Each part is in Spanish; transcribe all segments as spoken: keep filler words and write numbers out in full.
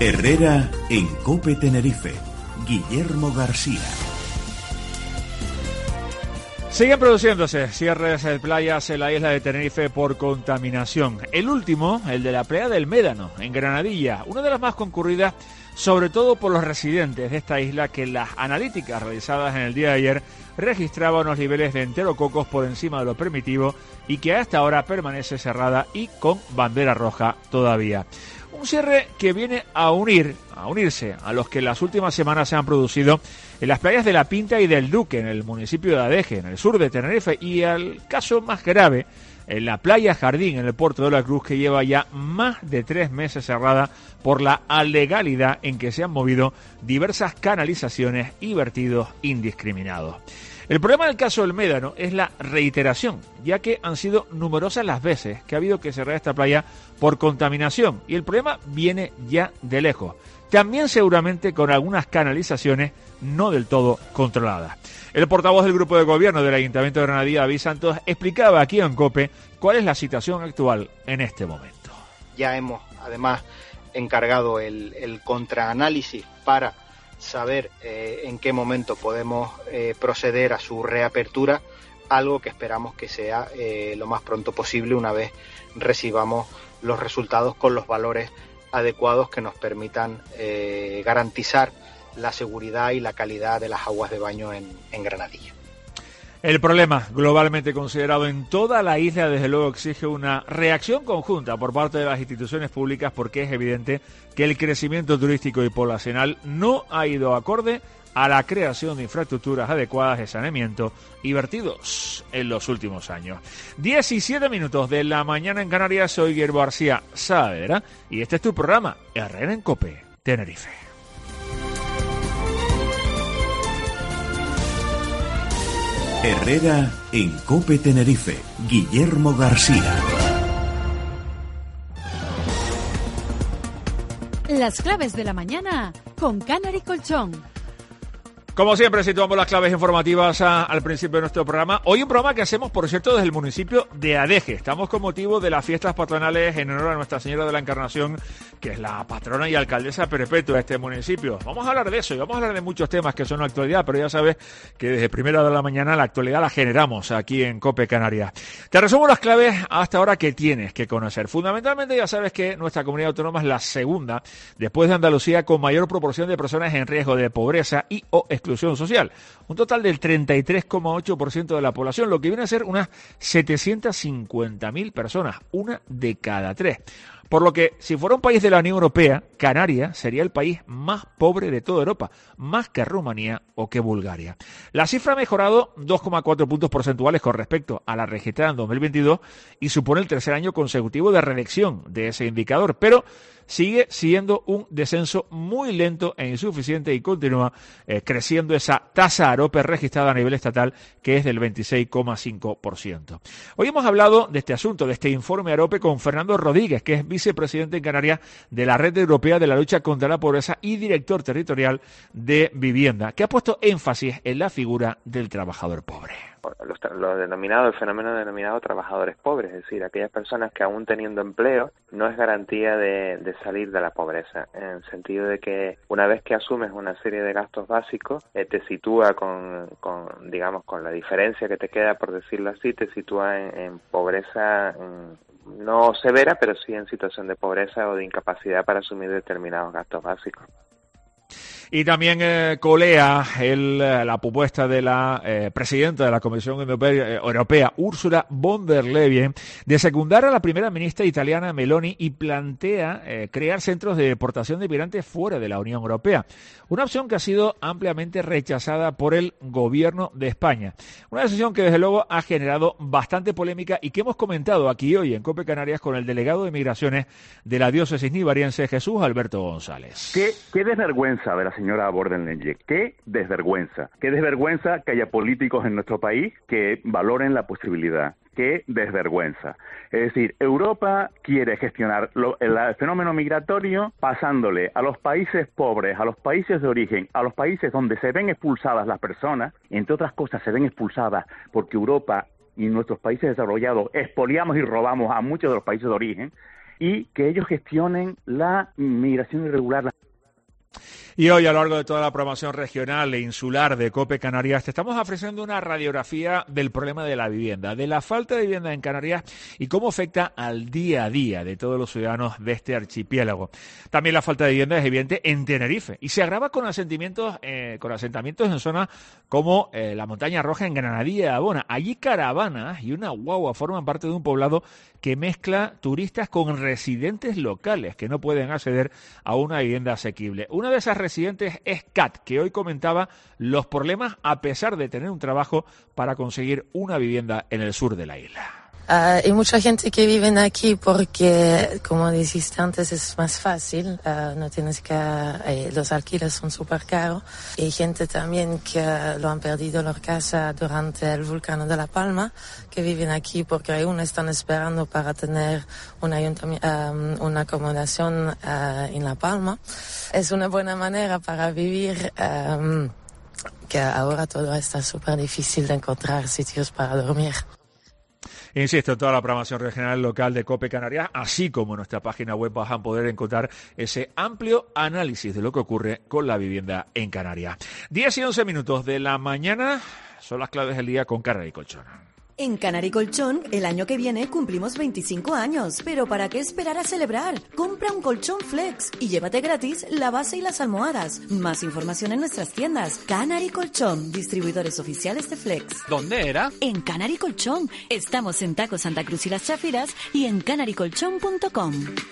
Herrera en COPE Tenerife. Guillermo García. Siguen produciéndose cierres de playas en la isla de Tenerife por contaminación. El último, el de la playa del Médano, en Granadilla, una de las más concurridas, sobre todo por los residentes de esta isla, que las analíticas realizadas en el día de ayer registraban unos niveles de enterococos por encima de lo permitido y que a esta hora permanece cerrada y con bandera roja todavía. Un cierre que viene a unir, a unirse a los que en las últimas semanas se han producido en las playas de La Pinta y del Duque, en el municipio de Adeje, en el sur de Tenerife, y al caso más grave, en la playa Jardín, en el puerto de la Cruz, que lleva ya más de tres meses cerrada por la alegalidad en que se han movido diversas canalizaciones y vertidos indiscriminados. El problema del caso del Médano es la reiteración, ya que han sido numerosas las veces que ha habido que cerrar esta playa por contaminación, y el problema viene ya de lejos. También seguramente con algunas canalizaciones no del todo controladas. El portavoz del grupo de gobierno del Ayuntamiento de Granadilla, David Santos, explicaba aquí en COPE cuál es la situación actual en este momento. Ya hemos además encargado el, el contraanálisis para saber eh, en qué momento podemos eh, proceder a su reapertura, algo que esperamos que sea eh, lo más pronto posible una vez recibamos los resultados con los valores adecuados que nos permitan eh, garantizar la seguridad y la calidad de las aguas de baño en, en Granadilla. El problema, globalmente considerado en toda la isla, desde luego exige una reacción conjunta por parte de las instituciones públicas, porque es evidente que el crecimiento turístico y poblacional no ha ido acorde a la creación de infraestructuras adecuadas de saneamiento y vertidos en los últimos años. diecisiete minutos de la mañana en Canarias, soy Guillermo García Saavedra y este es tu programa Herrera en COPE Tenerife. Herrera en COPE Tenerife. Guillermo García. Las claves de la mañana con Canary Colchón. Como siempre, situamos las claves informativas a, al principio de nuestro programa. Hoy un programa que hacemos, por cierto, desde el municipio de Adeje. Estamos con motivo de las fiestas patronales en honor a Nuestra Señora de la Encarnación, que es la patrona y alcaldesa perpetua de este municipio. Vamos a hablar de eso y vamos a hablar de muchos temas que son la actualidad, pero ya sabes que desde primera hora de la mañana la actualidad la generamos aquí en COPE Canarias. Te resumo las claves hasta ahora que tienes que conocer. Fundamentalmente ya sabes que nuestra comunidad autónoma es la segunda, después de Andalucía, con mayor proporción de personas en riesgo de pobreza y o exclusión social. Un total del treinta y tres coma ocho por ciento de la población, lo que viene a ser unas setecientas cincuenta mil personas, una de cada tres. Por lo que, si fuera un país de la Unión Europea, Canarias sería el país más pobre de toda Europa, más que Rumanía o que Bulgaria. La cifra ha mejorado dos coma cuatro puntos porcentuales con respecto a la registrada en dos mil veintidós y supone el tercer año consecutivo de reducción de ese indicador, pero sigue siendo un descenso muy lento e insuficiente y continúa eh, creciendo esa tasa AROPE registrada a nivel estatal, que es del veintiséis coma cinco por ciento. Hoy hemos hablado de este asunto, de este informe AROPE, con Fernando Rodríguez, que es vicepresidente en Canarias de la Red Europea de la Lucha contra la Pobreza y director territorial de Vivienda, que ha puesto énfasis en la figura del trabajador pobre. Los, lo denominado, el fenómeno denominado trabajadores pobres, es decir, aquellas personas que aún teniendo empleo no es garantía de, de salir de la pobreza, en el sentido de que una vez que asumes una serie de gastos básicos, eh, te sitúa con, con, digamos, con la diferencia que te queda, por decirlo así, te sitúa en, en pobreza en, no severa, pero sí en situación de pobreza o de incapacidad para asumir determinados gastos básicos. Y también eh, colea el, la propuesta de la eh, presidenta de la Comisión Europea, Europea, Ursula von der Leyen, de secundar a la primera ministra italiana Meloni y plantea eh, crear centros de deportación de migrantes fuera de la Unión Europea. Una opción que ha sido ampliamente rechazada por el gobierno de España. Una decisión que desde luego ha generado bastante polémica y que hemos comentado aquí hoy en COPE Canarias con el delegado de Migraciones de la diócesis nivariense, Jesús Alberto González. ¿Qué, qué desvergüenza de la señora von der Leyen? ¿Qué desvergüenza? ¿Qué desvergüenza que haya políticos en nuestro país que valoren la posibilidad? ¡Qué desvergüenza! Es decir, Europa quiere gestionar lo, el, el fenómeno migratorio pasándole a los países pobres, a los países de origen, a los países donde se ven expulsadas las personas, entre otras cosas se ven expulsadas porque Europa y nuestros países desarrollados expoliamos y robamos a muchos de los países de origen, y que ellos gestionen la migración irregular. Y hoy, a lo largo de toda la programación regional e insular de COPE Canarias, te estamos ofreciendo una radiografía del problema de la vivienda, de la falta de vivienda en Canarias y cómo afecta al día a día de todos los ciudadanos de este archipiélago. También la falta de vivienda es evidente en Tenerife y se agrava con asentamientos, eh, con asentamientos en zonas como eh, la Montaña Roja en Granadilla de Abona. Allí caravanas y una guagua forman parte de un poblado que mezcla turistas con residentes locales que no pueden acceder a una vivienda asequible. Una de esas residentes es Kat, que hoy comentaba los problemas a pesar de tener un trabajo para conseguir una vivienda en el sur de la isla. Uh, hay mucha gente que vive aquí porque, como dijiste antes, es más fácil, uh, no tienes que, eh, los alquileres son súper caros. Hay gente también que lo han perdido la casa durante el volcán de La Palma, que viven aquí porque aún están esperando para tener una, um, una acomodación uh, en La Palma. Es una buena manera para vivir, um, que ahora todo está súper difícil de encontrar sitios para dormir. Insisto, toda la programación regional local de COPE Canarias, así como en nuestra página web, vas a poder encontrar ese amplio análisis de lo que ocurre con la vivienda en Canarias. diez y once minutos de la mañana son las claves del día con Canary Colchón. En Canary Colchón, el año que viene cumplimos veinticinco años, pero ¿para qué esperar a celebrar? Compra un colchón Flex y llévate gratis la base y las almohadas. Más información en nuestras tiendas. Canary Colchón, distribuidores oficiales de Flex. ¿Dónde era? En Canary Colchón. Estamos en Taco Santa Cruz y Las Chafiras y en canary colchón punto com.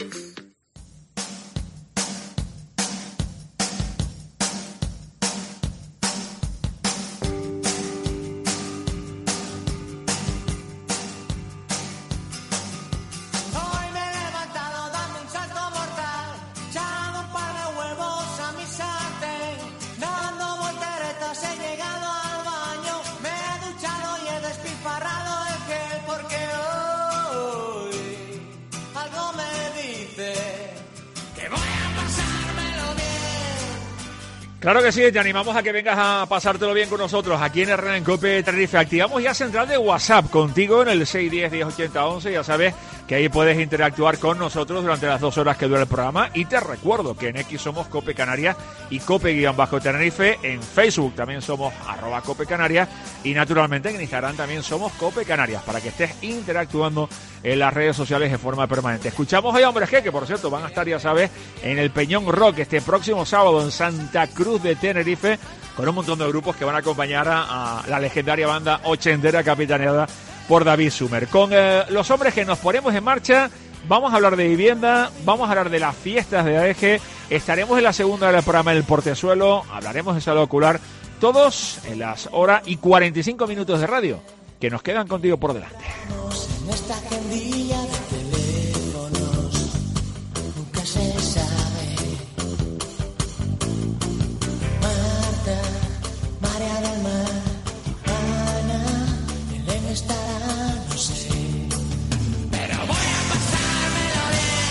Claro que sí, te animamos a que vengas a pasártelo bien con nosotros aquí en Herrera en COPE Tenerife. Activamos ya central de WhatsApp contigo en el seis uno cero, diez ochenta once. Ya sabes que ahí puedes interactuar con nosotros durante las dos horas que dura el programa. Y te recuerdo que en X somos COPE Canarias y COPE-Tenerife. En Facebook también somos arroba COPE Canarias. Y naturalmente en Instagram también somos COPE Canarias, para que estés interactuando en las redes sociales de forma permanente. Escuchamos hoy a Hombres G, que por cierto van a estar, ya sabes, en el Peñón Rock este próximo sábado en Santa Cruz de Tenerife, con un montón de grupos que van a acompañar a, a la legendaria banda ochentera capitaneada por David Sumer. Con eh, los Hombres G nos ponemos en marcha. Vamos a hablar de vivienda, vamos a hablar de las fiestas de A D G, estaremos en la segunda hora del programa del Portezuelo, hablaremos de salud ocular, todos en las horas y cuarenta y cinco minutos de radio que nos quedan contigo por delante. En esta agendilla de teléfonos nunca se sabe. Marta, María del Mar, Ana, Belén estará, no sé. Pero voy a pasármelo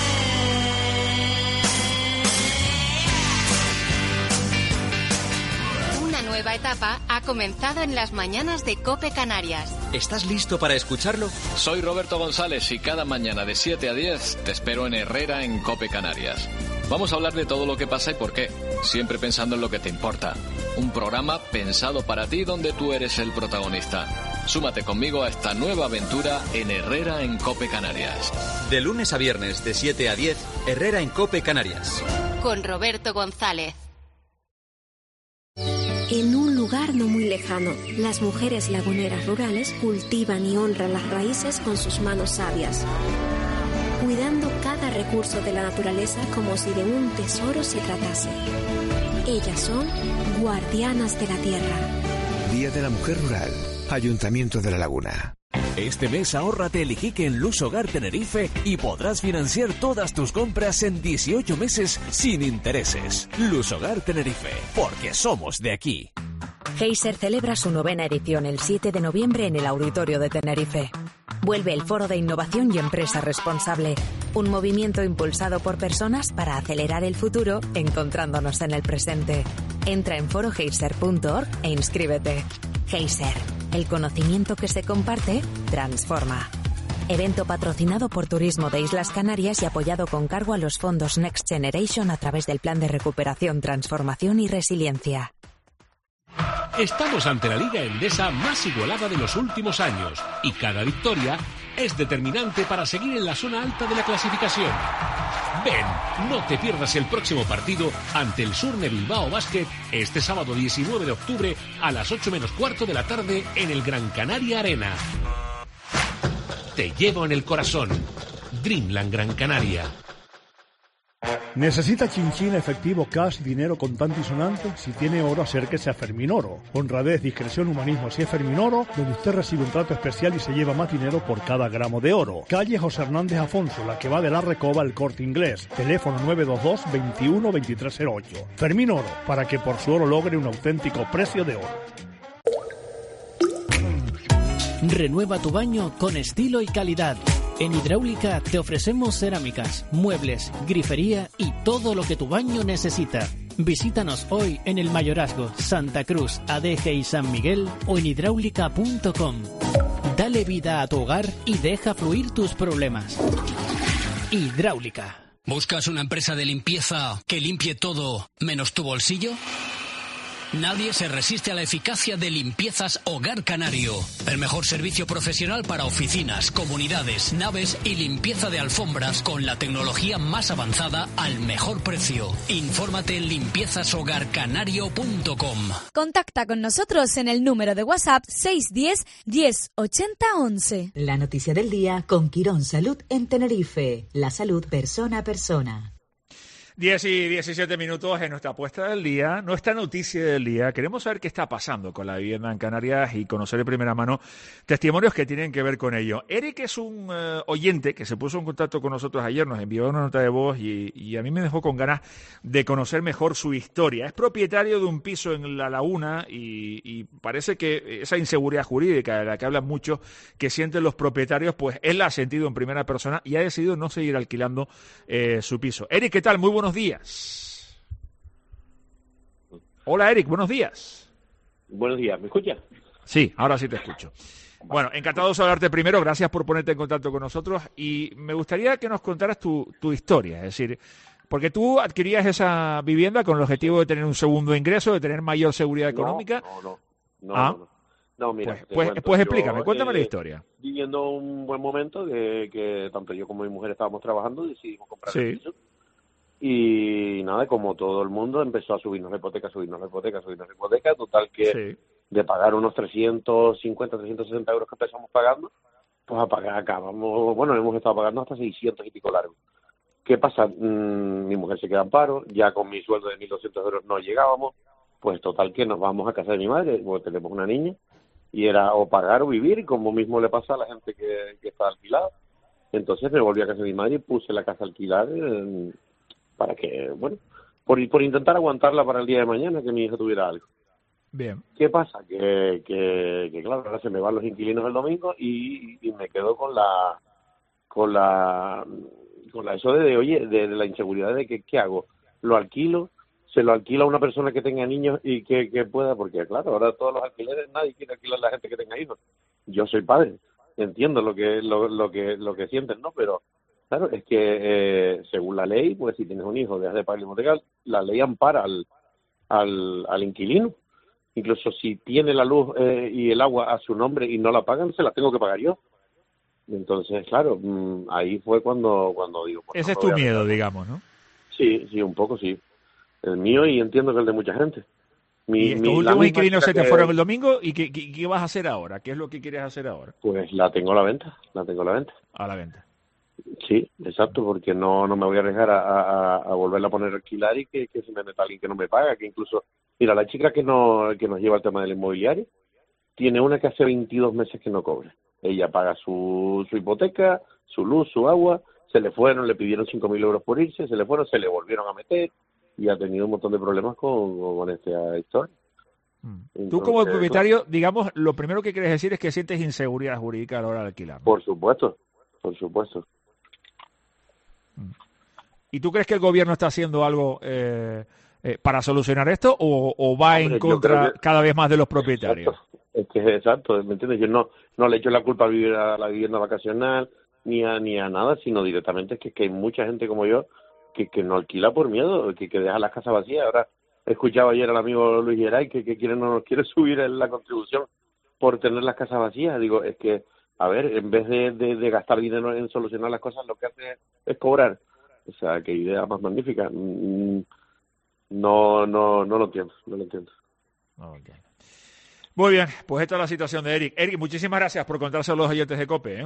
bien. Una nueva etapa ha comenzado en las mañanas de COPE Canarias. ¿Estás listo para escucharlo? Soy Roberto González y cada mañana de siete a diez te espero en Herrera en COPE Canarias. Vamos a hablar de todo lo que pasa y por qué, siempre pensando en lo que te importa. Un programa pensado para ti donde tú eres el protagonista. Súmate conmigo a esta nueva aventura en Herrera en COPE Canarias. De lunes a viernes de siete a diez, Herrera en COPE Canarias. Con Roberto González. En un lugar no muy lejano, las mujeres laguneras rurales cultivan y honran las raíces con sus manos sabias, cuidando cada recurso de la naturaleza como si de un tesoro se tratase. Ellas son guardianas de la tierra. Día de la Mujer Rural, Ayuntamiento de La Laguna. Este mes ahórrate el Iquique en Luz Hogar Tenerife y podrás financiar todas tus compras en dieciocho meses sin intereses. Luz Hogar Tenerife, porque somos de aquí. Geyser celebra su novena edición el siete de noviembre en el Auditorio de Tenerife. Vuelve el Foro de Innovación y Empresa Responsable, un movimiento impulsado por personas para acelerar el futuro encontrándonos en el presente. Entra en foro geyser punto org e inscríbete. Geyser, el conocimiento que se comparte transforma. Evento patrocinado por Turismo de Islas Canarias y apoyado con cargo a los fondos Next Generation a través del Plan de Recuperación, Transformación y Resiliencia. Estamos ante la Liga Endesa más igualada de los últimos años y cada victoria es determinante para seguir en la zona alta de la clasificación. Ven, no te pierdas el próximo partido ante el Surne Bilbao Basket este sábado diecinueve de octubre a las ocho menos cuarto de la tarde en el Gran Canaria Arena. Te llevo en el corazón. Dreamland Gran Canaria. ¿Necesita chinchín, efectivo, cash, dinero contante y sonante? Si tiene oro, acérquese a Ferminoro. Honradez, discreción, humanismo, si es Ferminoro, donde usted recibe un trato especial y se lleva más dinero por cada gramo de oro. Calle José Hernández Afonso, la que va de la Recoba al Corte Inglés. Teléfono nueve dos dos, veintiuno, veintitrés cero ocho. Ferminoro, para que por su oro logre un auténtico precio de oro. Renueva tu baño con estilo y calidad. En Hidráulica te ofrecemos cerámicas, muebles, grifería y todo lo que tu baño necesita. Visítanos hoy en el Mayorazgo, Santa Cruz, Adeje y San Miguel o en hidráulica punto com. Dale vida a tu hogar y deja fluir tus problemas. Hidráulica. ¿Buscas una empresa de limpieza que limpie todo menos tu bolsillo? Nadie se resiste a la eficacia de Limpiezas Hogar Canario. El mejor servicio profesional para oficinas, comunidades, naves y limpieza de alfombras con la tecnología más avanzada al mejor precio. Infórmate en limpiezas hogar canario punto com. Contacta con nosotros en el número de WhatsApp seis uno cero, diez, ochenta, once. La noticia del día con Quirón Salud en Tenerife. La salud persona a persona. diez y diecisiete minutos en nuestra apuesta del día, nuestra noticia del día. Queremos saber qué está pasando con la vivienda en Canarias y conocer de primera mano testimonios que tienen que ver con ello. Eric es un uh, oyente que se puso en contacto con nosotros ayer, nos envió una nota de voz y, y a mí me dejó con ganas de conocer mejor su historia. Es propietario de un piso en La Laguna y, y parece que esa inseguridad jurídica de la que hablan muchos que sienten los propietarios, pues él la ha sentido en primera persona y ha decidido no seguir alquilando eh, su piso. Eric, ¿qué tal? Muy buenos días. Hola Eric, buenos días. Buenos días, ¿me escuchas? Sí, ahora sí te escucho. Bueno, encantado de saludarte primero, gracias por ponerte en contacto con nosotros y me gustaría que nos contaras tu, tu historia, es decir, porque tú adquirías esa vivienda con el objetivo de tener un segundo ingreso, de tener mayor seguridad económica. No, no, no. ¿Ah? no, no. No, mira, pues, pues, cuento, pues explícame, yo, cuéntame eh, la historia. Viviendo un buen momento que, que tanto yo como mi mujer estábamos trabajando, decidimos comprar sí. el piso. Y nada, como todo el mundo, empezó a subirnos la hipoteca, subirnos la hipoteca, subirnos la hipoteca, total que sí. de pagar unos trescientos cincuenta, trescientos sesenta euros que empezamos pagando, pues a pagar acabamos, bueno, hemos estado pagando hasta seiscientos y pico largos. ¿Qué pasa? Mm, mi mujer se queda en paro, ya con mi sueldo de mil doscientos euros no llegábamos, pues total que nos vamos a casa de mi madre, porque tenemos una niña, y era o pagar o vivir, como mismo le pasa a la gente que, que está alquilada. Entonces me volví a casa de mi madre y puse la casa a alquilar en, para que, bueno, por, por intentar aguantarla para el día de mañana, que mi hija tuviera algo. Bien. ¿Qué pasa? Que, que, que claro, ahora se me van los inquilinos el domingo y, y me quedo con la, con la, con la eso de, de oye, de, de la inseguridad de que, ¿qué hago? ¿Lo alquilo? ¿Se lo alquila a una persona que tenga niños y que, que pueda? Porque, claro, ahora todos los alquileres, nadie quiere alquilar a la gente que tenga hijos. Yo soy padre, entiendo lo que, lo, lo que, lo que sienten, ¿no? Pero, claro, es que eh, según la ley, pues si tienes un hijo, dejas de pagar el hipoteca, la ley ampara al, al, al inquilino. Incluso si tiene la luz eh, y el agua a su nombre y no la pagan, se la tengo que pagar yo. Entonces, claro, mmm, ahí fue cuando, cuando digo... Pues, ese no es tu miedo, digamos, ¿no? Sí, sí, un poco sí. El mío y entiendo que el de mucha gente. Mi, y estos mi, últimos inquilinos se te que... fueron el domingo, ¿y qué, qué, qué vas a hacer ahora? ¿Qué es lo que quieres hacer ahora? Pues la tengo a la venta, la tengo a la venta. A la venta. Sí, exacto, porque no no me voy a arriesgar a, a, a volverla a poner a alquilar y que, que se me meta alguien que no me paga, que incluso... Mira, la chica que, no, que nos lleva el tema del inmobiliario tiene una que hace veintidós meses que no cobra. Ella paga su, su hipoteca, su luz, su agua, se le fueron, le pidieron cinco mil euros por irse, se le fueron, se le volvieron a meter y ha tenido un montón de problemas con, con esta historia. Entonces, tú como propietario, digamos, lo primero que quieres decir es que sientes inseguridad jurídica a la hora de alquilar, ¿no? Por supuesto, por supuesto. ¿Y tú crees que el gobierno está haciendo algo eh, eh, para solucionar esto o, o va Hombre, en contra que... cada vez más de los propietarios? Exacto. Es que es exacto, ¿me entiendes? Yo no, no le echo la culpa a, vivir a la vivienda vacacional, ni a ni a nada, sino directamente es que, que hay mucha gente como yo que, que no alquila por miedo, que, que deja las casas vacías. Ahora he escuchado ayer al amigo Luis Geray que, que quiere, no nos quiere subir la contribución por tener las casas vacías. Digo, es que, a ver, en vez de, de, de gastar dinero en solucionar las cosas, lo que hace es, es cobrar. O sea, qué idea más magnífica. No, no, no lo entiendo, no lo entiendo. No lo entiendo. Muy bien, pues esta es la situación de Eric. Eric, muchísimas gracias por contárselo a los oyentes de COPE, ¿eh?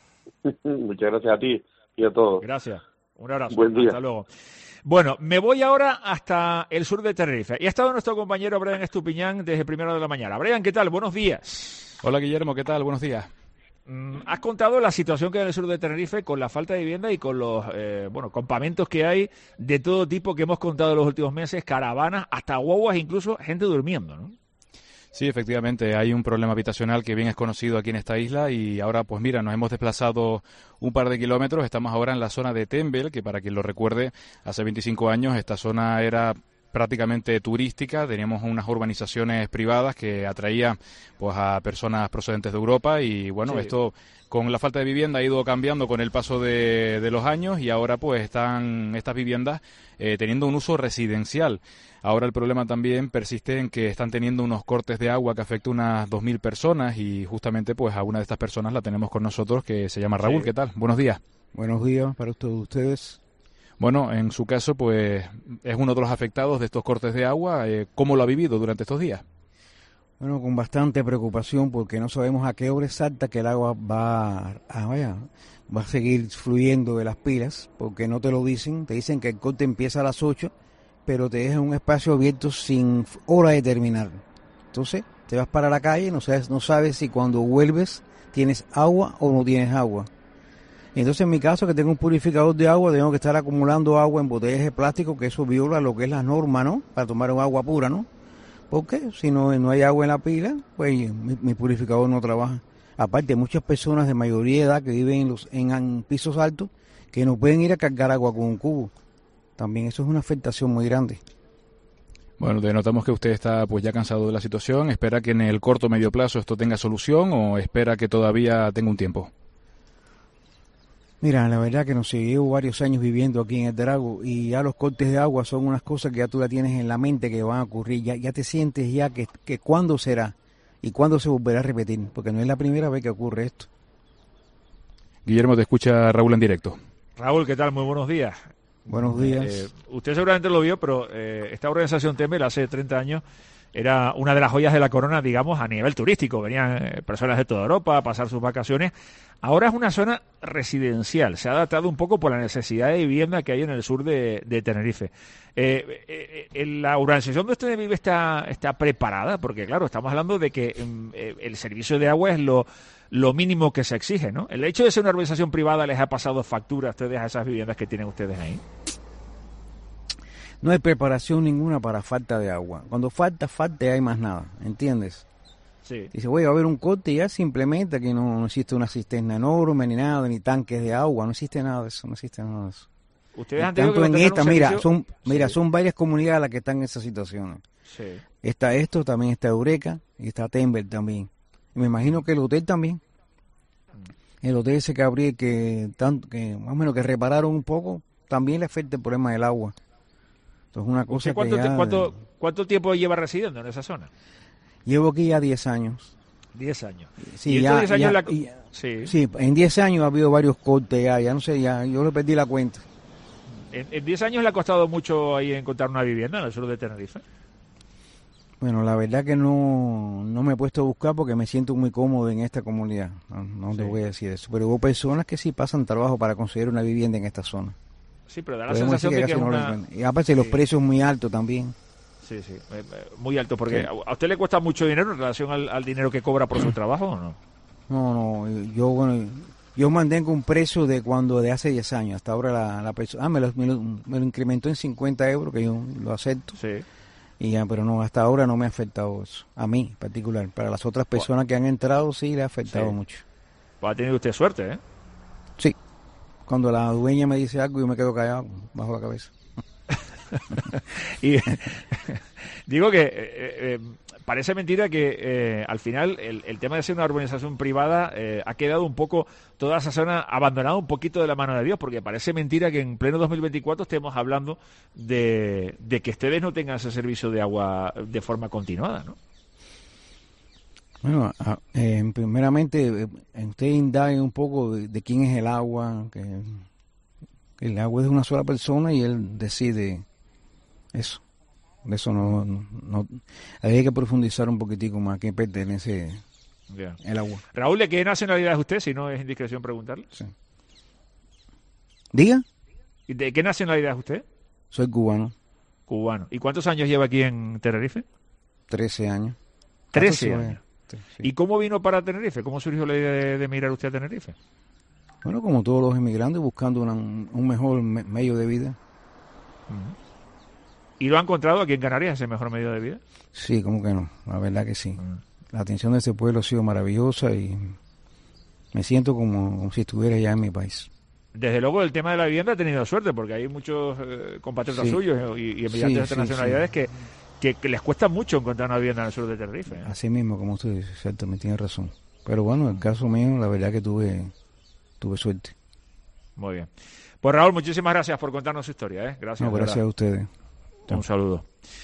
Muchas gracias a ti y a todos. Gracias. Un abrazo. Buen día. Hasta luego. Bueno, me voy ahora hasta el sur de Tenerife. Y ha estado nuestro compañero Brian Estupiñán desde primero de la mañana. Brian, ¿qué tal? Buenos días. Hola, Guillermo, ¿qué tal? Buenos días. Mm, has contado la situación que hay en el sur de Tenerife con la falta de vivienda y con los eh, bueno campamentos que hay de todo tipo que hemos contado en los últimos meses, caravanas, hasta guaguas, incluso gente durmiendo, ¿no? Sí, efectivamente, hay un problema habitacional que bien es conocido aquí en esta isla y ahora, pues mira, nos hemos desplazado un par de kilómetros, estamos ahora en la zona de Tembel, que para quien lo recuerde, hace veinticinco años esta zona era prácticamente turística, teníamos unas urbanizaciones privadas que atraían pues a personas procedentes de Europa y bueno, sí. Esto con la falta de vivienda ha ido cambiando con el paso de, de los años y ahora pues están estas viviendas eh, teniendo un uso residencial. Ahora el problema también persiste en que están teniendo unos cortes de agua que afectan a unas dos mil personas y justamente pues a una de estas personas la tenemos con nosotros que se llama Raúl. Sí. ¿Qué tal? Buenos días. Buenos días para todos ustedes. Bueno, en su caso pues es uno de los afectados de estos cortes de agua. Eh, ¿Cómo lo ha vivido durante estos días? Bueno, con bastante preocupación porque no sabemos a qué hora exacta que el agua va a, vaya, va a seguir fluyendo de las pilas porque no te lo dicen. Te dicen que el corte empieza a las ocho, pero te dejan un espacio abierto sin hora de terminar. Entonces, te vas para la calle, no sabes, no sabes si cuando vuelves tienes agua o no tienes agua. Entonces, en mi caso, que tengo un purificador de agua, tengo que estar acumulando agua en botellas de plástico, que eso viola lo que es la norma, ¿no? Para tomar un agua pura, ¿no? Porque si no, no hay agua en la pila, pues mi, mi purificador no trabaja. Aparte, muchas personas de mayoría de edad que viven en, los, en, en pisos altos que no pueden ir a cargar agua con un cubo. También eso es una afectación muy grande. Bueno, denotamos que usted está pues ya cansado de la situación. ¿Espera que en el corto o medio plazo esto tenga solución o espera que todavía tenga un tiempo? Mira, la verdad que no sé, llevo varios años viviendo aquí en el Drago y ya los cortes de agua son unas cosas que ya tú la tienes en la mente que van a ocurrir. Ya, ya te sientes ya que, que cuándo será y cuándo se volverá a repetir, porque no es la primera vez que ocurre esto. Guillermo, te escucha Raúl en directo. Raúl, ¿qué tal? Muy buenos días. Buenos días. Eh, usted seguramente lo vio, pero eh, esta organización Tembel hace treinta años era una de las joyas de la corona, digamos, a nivel turístico. Venían eh, personas de toda Europa a pasar sus vacaciones. Ahora es una zona residencial. Se ha adaptado un poco por la necesidad de vivienda que hay en el sur de, de Tenerife. Eh, eh, eh, ¿La urbanización donde usted vive está, está preparada? Porque, claro, estamos hablando de que eh, el servicio de agua es lo, lo mínimo que se exige, ¿no? ¿El hecho de ser una urbanización privada les ha pasado factura a ustedes a esas viviendas que tienen ustedes ahí? No hay preparación ninguna para falta de agua. Cuando falta, falta y hay más nada, ¿entiendes? Sí. Dice, voy a haber un corte y ya se implementa que no, no existe una cisterna enorme ni nada, ni tanques de agua, no existe nada de eso, no existe nada de eso. Ustedes han tanto que en esta, mira, servicio... son, mira, sí. son varias comunidades las que están en esa situación. Sí. Está esto, también está Eureka y está Tembel también. Y me imagino que el hotel también. El hotel ese que abrí, que tanto, que más o menos que repararon un poco, también le afecta el problema del agua. Entonces una cosa ¿Cuánto, que ya... ¿cuánto, ¿Cuánto tiempo lleva residiendo en esa zona? Llevo aquí ya diez años. diez años. Sí, ¿Y ya, diez años ya, la... ya, sí. sí, en diez años ha habido varios cortes ya, ya no sé, ya yo le perdí la cuenta. ¿En, en diez años le ha costado mucho ahí encontrar una vivienda en el sur de Tenerife? Bueno, la verdad que no, no me he puesto a buscar porque me siento muy cómodo en esta comunidad. No, no sí. te voy a decir eso. Pero hubo personas que sí pasan trabajo para conseguir una vivienda en esta zona. Sí, pero da la Podemos sensación de que es no una... Y aparte sí. los precios muy altos también. Sí, sí, muy alto, porque sí. ¿a usted le cuesta mucho dinero en relación al, al dinero que cobra por su trabajo o no? No, no, yo bueno, yo mantengo un precio de cuando de hace diez años, hasta ahora la, la persona, ah, me lo, me, lo, me lo incrementó en cincuenta euros, que yo lo acepto, sí. y ya, pero no, hasta ahora no me ha afectado eso, a mí en particular, para las otras personas wow. que han entrado sí le ha afectado sí. mucho. Pues ha tenido usted suerte, ¿eh? Sí, cuando la dueña me dice algo yo me quedo callado, bajo la cabeza. Y digo que... Eh, eh, parece mentira que eh, al final el, el tema de ser una urbanización privada eh, ha quedado un poco, toda esa zona abandonada un poquito de la mano de Dios, porque parece mentira que en pleno dos mil veinticuatro estemos hablando de, de que ustedes no tengan ese servicio de agua de forma continuada, ¿no? Bueno, eh, primeramente eh, usted indague un poco de, de quién es el agua, que, que el agua es de una sola persona y él decide eso. De eso no, no, no hay que profundizar un poquitico más, que pertenece yeah. el agua. Raúl, ¿de qué nacionalidad es usted? Si no es indiscreción preguntarle. Sí. ¿Diga? ¿De qué nacionalidad es usted? Soy cubano. Cubano. ¿Y cuántos años lleva aquí en Tenerife? Trece años. Trece años. Sí, sí. ¿Y cómo vino para Tenerife? ¿Cómo surgió la idea de, de emigrar usted a Tenerife? Bueno, como todos los inmigrantes, buscando una, un mejor me medio de vida. Uh-huh. ¿Y lo ha encontrado aquí en Canarias, ese mejor medio de vida? Sí, como que no, la verdad que sí. Mm. La atención de ese pueblo ha sido maravillosa y me siento como, como si estuviera ya en mi país. Desde luego el tema de la vivienda ha tenido suerte, porque hay muchos eh, compatriotas sí. suyos y, y emigrantes sí, de otras sí, nacionalidades sí. Que, que, que les cuesta mucho encontrar una vivienda en el sur de Tenerife. ¿eh? Así mismo, como usted dice, exactamente, tiene razón. Pero bueno, en el caso mío, la verdad que tuve, tuve suerte. Muy bien. Pues Raúl, muchísimas gracias por contarnos su historia. ¿eh? Gracias. No, gracias a ustedes. Un saludo.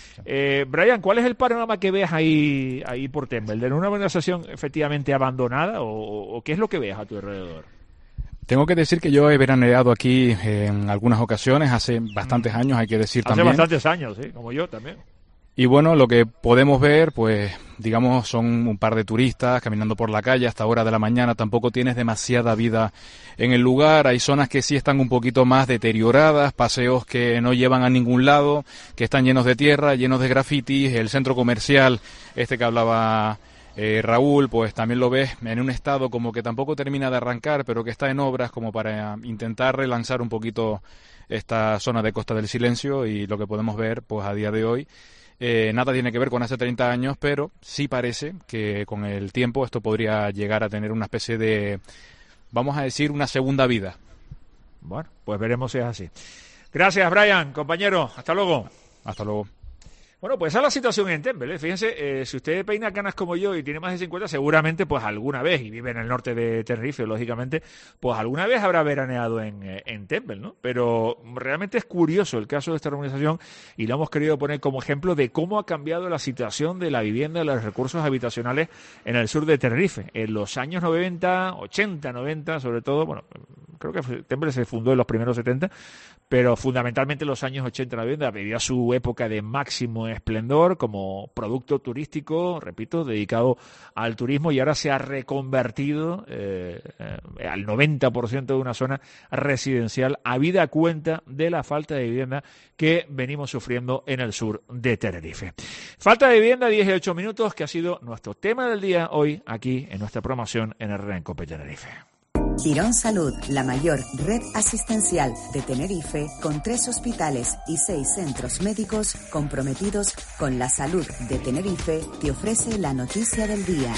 Eh, Brian, ¿cuál es el panorama que ves ahí ahí por Tembel? ¿De una organización efectivamente abandonada o, o qué es lo que ves a tu alrededor? Tengo que decir que yo he veraneado aquí en algunas ocasiones, hace bastantes años, hay que decir hace también. Hace bastantes años, sí, como yo también. Y bueno, lo que podemos ver, pues, digamos, son un par de turistas caminando por la calle hasta hora de la mañana. Tampoco tienes demasiada vida en el lugar. Hay zonas que sí están un poquito más deterioradas, paseos que no llevan a ningún lado, que están llenos de tierra, llenos de grafitis. El centro comercial, este que hablaba eh, Raúl, pues también lo ves en un estado como que tampoco termina de arrancar, pero que está en obras como para intentar relanzar un poquito esta zona de Costa del Silencio. Y lo que podemos ver, pues, a día de hoy, Eh, nada tiene que ver con hace treinta años, pero sí parece que con el tiempo esto podría llegar a tener una especie de, vamos a decir, una segunda vida. Bueno, pues veremos si es así. Gracias, Brian, compañero. Hasta luego. Hasta luego. Bueno, pues esa es la situación en Tembel, ¿eh? Fíjense, eh, si usted peina canas como yo y tiene más de cincuenta, seguramente, pues alguna vez, y vive en el norte de Tenerife, lógicamente, pues alguna vez habrá veraneado en, eh, en Tembel, ¿no? Pero realmente es curioso el caso de esta organización y lo hemos querido poner como ejemplo de cómo ha cambiado la situación de la vivienda y los recursos habitacionales en el sur de Tenerife. En los años noventa, ochenta, noventa, sobre todo, bueno, creo que Tembel se fundó en los primeros setenta, pero fundamentalmente en los años ochenta la vivienda vivía su época de máximo esplendor como producto turístico, repito, dedicado al turismo, y ahora se ha reconvertido eh, eh, al noventa por ciento de una zona residencial, habida cuenta de la falta de vivienda que venimos sufriendo en el sur de Tenerife. Falta de vivienda, diez y ocho minutos, que ha sido nuestro tema del día hoy aquí en nuestra promoción en Herrera en Cope Tenerife. Quirón Salud, la mayor red asistencial de Tenerife, con tres hospitales y seis centros médicos comprometidos con la salud de Tenerife, te ofrece la noticia del día.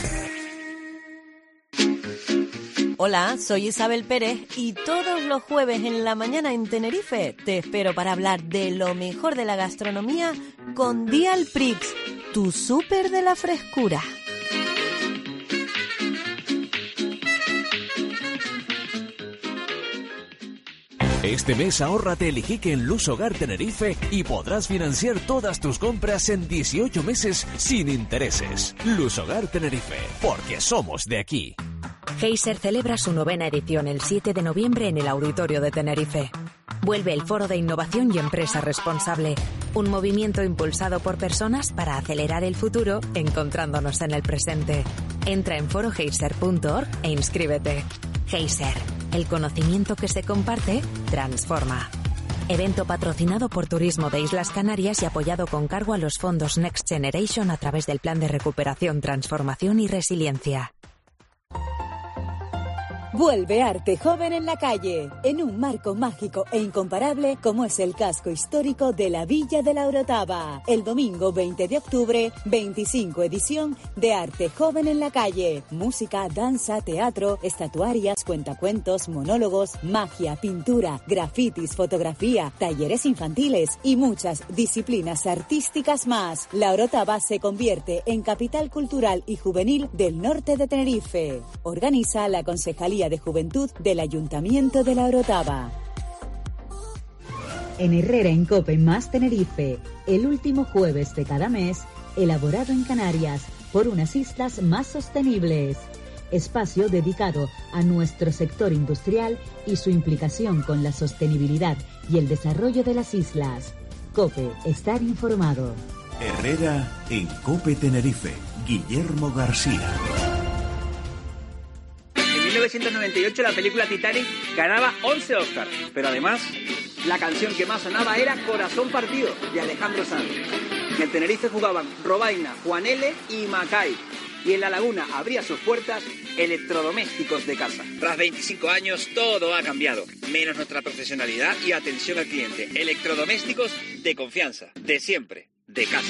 Hola, soy Isabel Pérez y todos los jueves en la mañana en Tenerife te espero para hablar de lo mejor de la gastronomía con Dial Prix, tu súper de la frescura. Este mes ahórrate el Iquique en Luz Hogar Tenerife y podrás financiar todas tus compras en dieciocho meses sin intereses. Luz Hogar Tenerife, porque somos de aquí. Geyser celebra su novena edición el siete de noviembre en el Auditorio de Tenerife. Vuelve el Foro de Innovación y Empresa Responsable, un movimiento impulsado por personas para acelerar el futuro encontrándonos en el presente. Entra en foro geyser punto org e inscríbete. Geyser, el conocimiento que se comparte, transforma. Evento patrocinado por Turismo de Islas Canarias y apoyado con cargo a los fondos Next Generation a través del Plan de Recuperación, Transformación y Resiliencia. Vuelve Arte Joven en la calle, en un marco mágico e incomparable como es el casco histórico de la Villa de la Orotava. El domingo veinte de octubre, veinticinco edición de Arte Joven en la calle. Música, danza, teatro, estatuarias, cuentacuentos, monólogos, magia, pintura, grafitis, fotografía, talleres infantiles y muchas disciplinas artísticas más. La Orotava se convierte en capital cultural y juvenil del norte de Tenerife. Organiza la Concejalía de Juventud del Ayuntamiento de La Orotava. En Herrera en Cope más Tenerife, el último jueves de cada mes, elaborado en Canarias por unas islas más sostenibles. Espacio dedicado a nuestro sector industrial y su implicación con la sostenibilidad y el desarrollo de las islas. Cope, estar informado. Herrera en Cope Tenerife, Guillermo García. En mil novecientos noventa y ocho la película Titanic ganaba once Oscars, pero además la canción que más sonaba era Corazón Partido, de Alejandro Sanz. En Tenerife jugaban Robaina, Juan L. y Macay. Y en La Laguna abría sus puertas Electrodomésticos de Casa. Tras veinticinco años todo ha cambiado, menos nuestra profesionalidad y atención al cliente. Electrodomésticos de confianza, de siempre, de casa.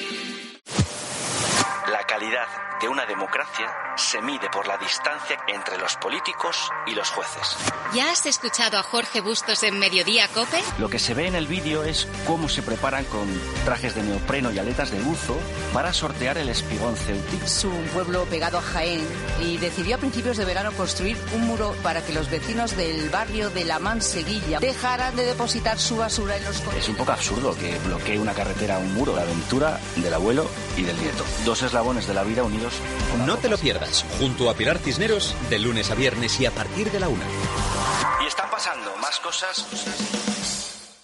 La calidad de una democracia se mide por la distancia entre los políticos y los jueces. ¿Ya has escuchado a Jorge Bustos en Mediodía Cope? Lo que se ve en el vídeo es cómo se preparan con trajes de neopreno y aletas de buzo para sortear el espigón Ceutic. Es un pueblo pegado a Jaén y decidió a principios de verano construir un muro para que los vecinos del barrio de La Manseguilla dejaran de depositar su basura en los coches. Es un poco absurdo que bloquee una carretera un muro. La aventura del abuelo y del nieto. Dos eslabones de la vida unidos. No te lo pierdas, junto a Pilar Cisneros, de lunes a viernes y a partir de la una. Y están pasando más cosas.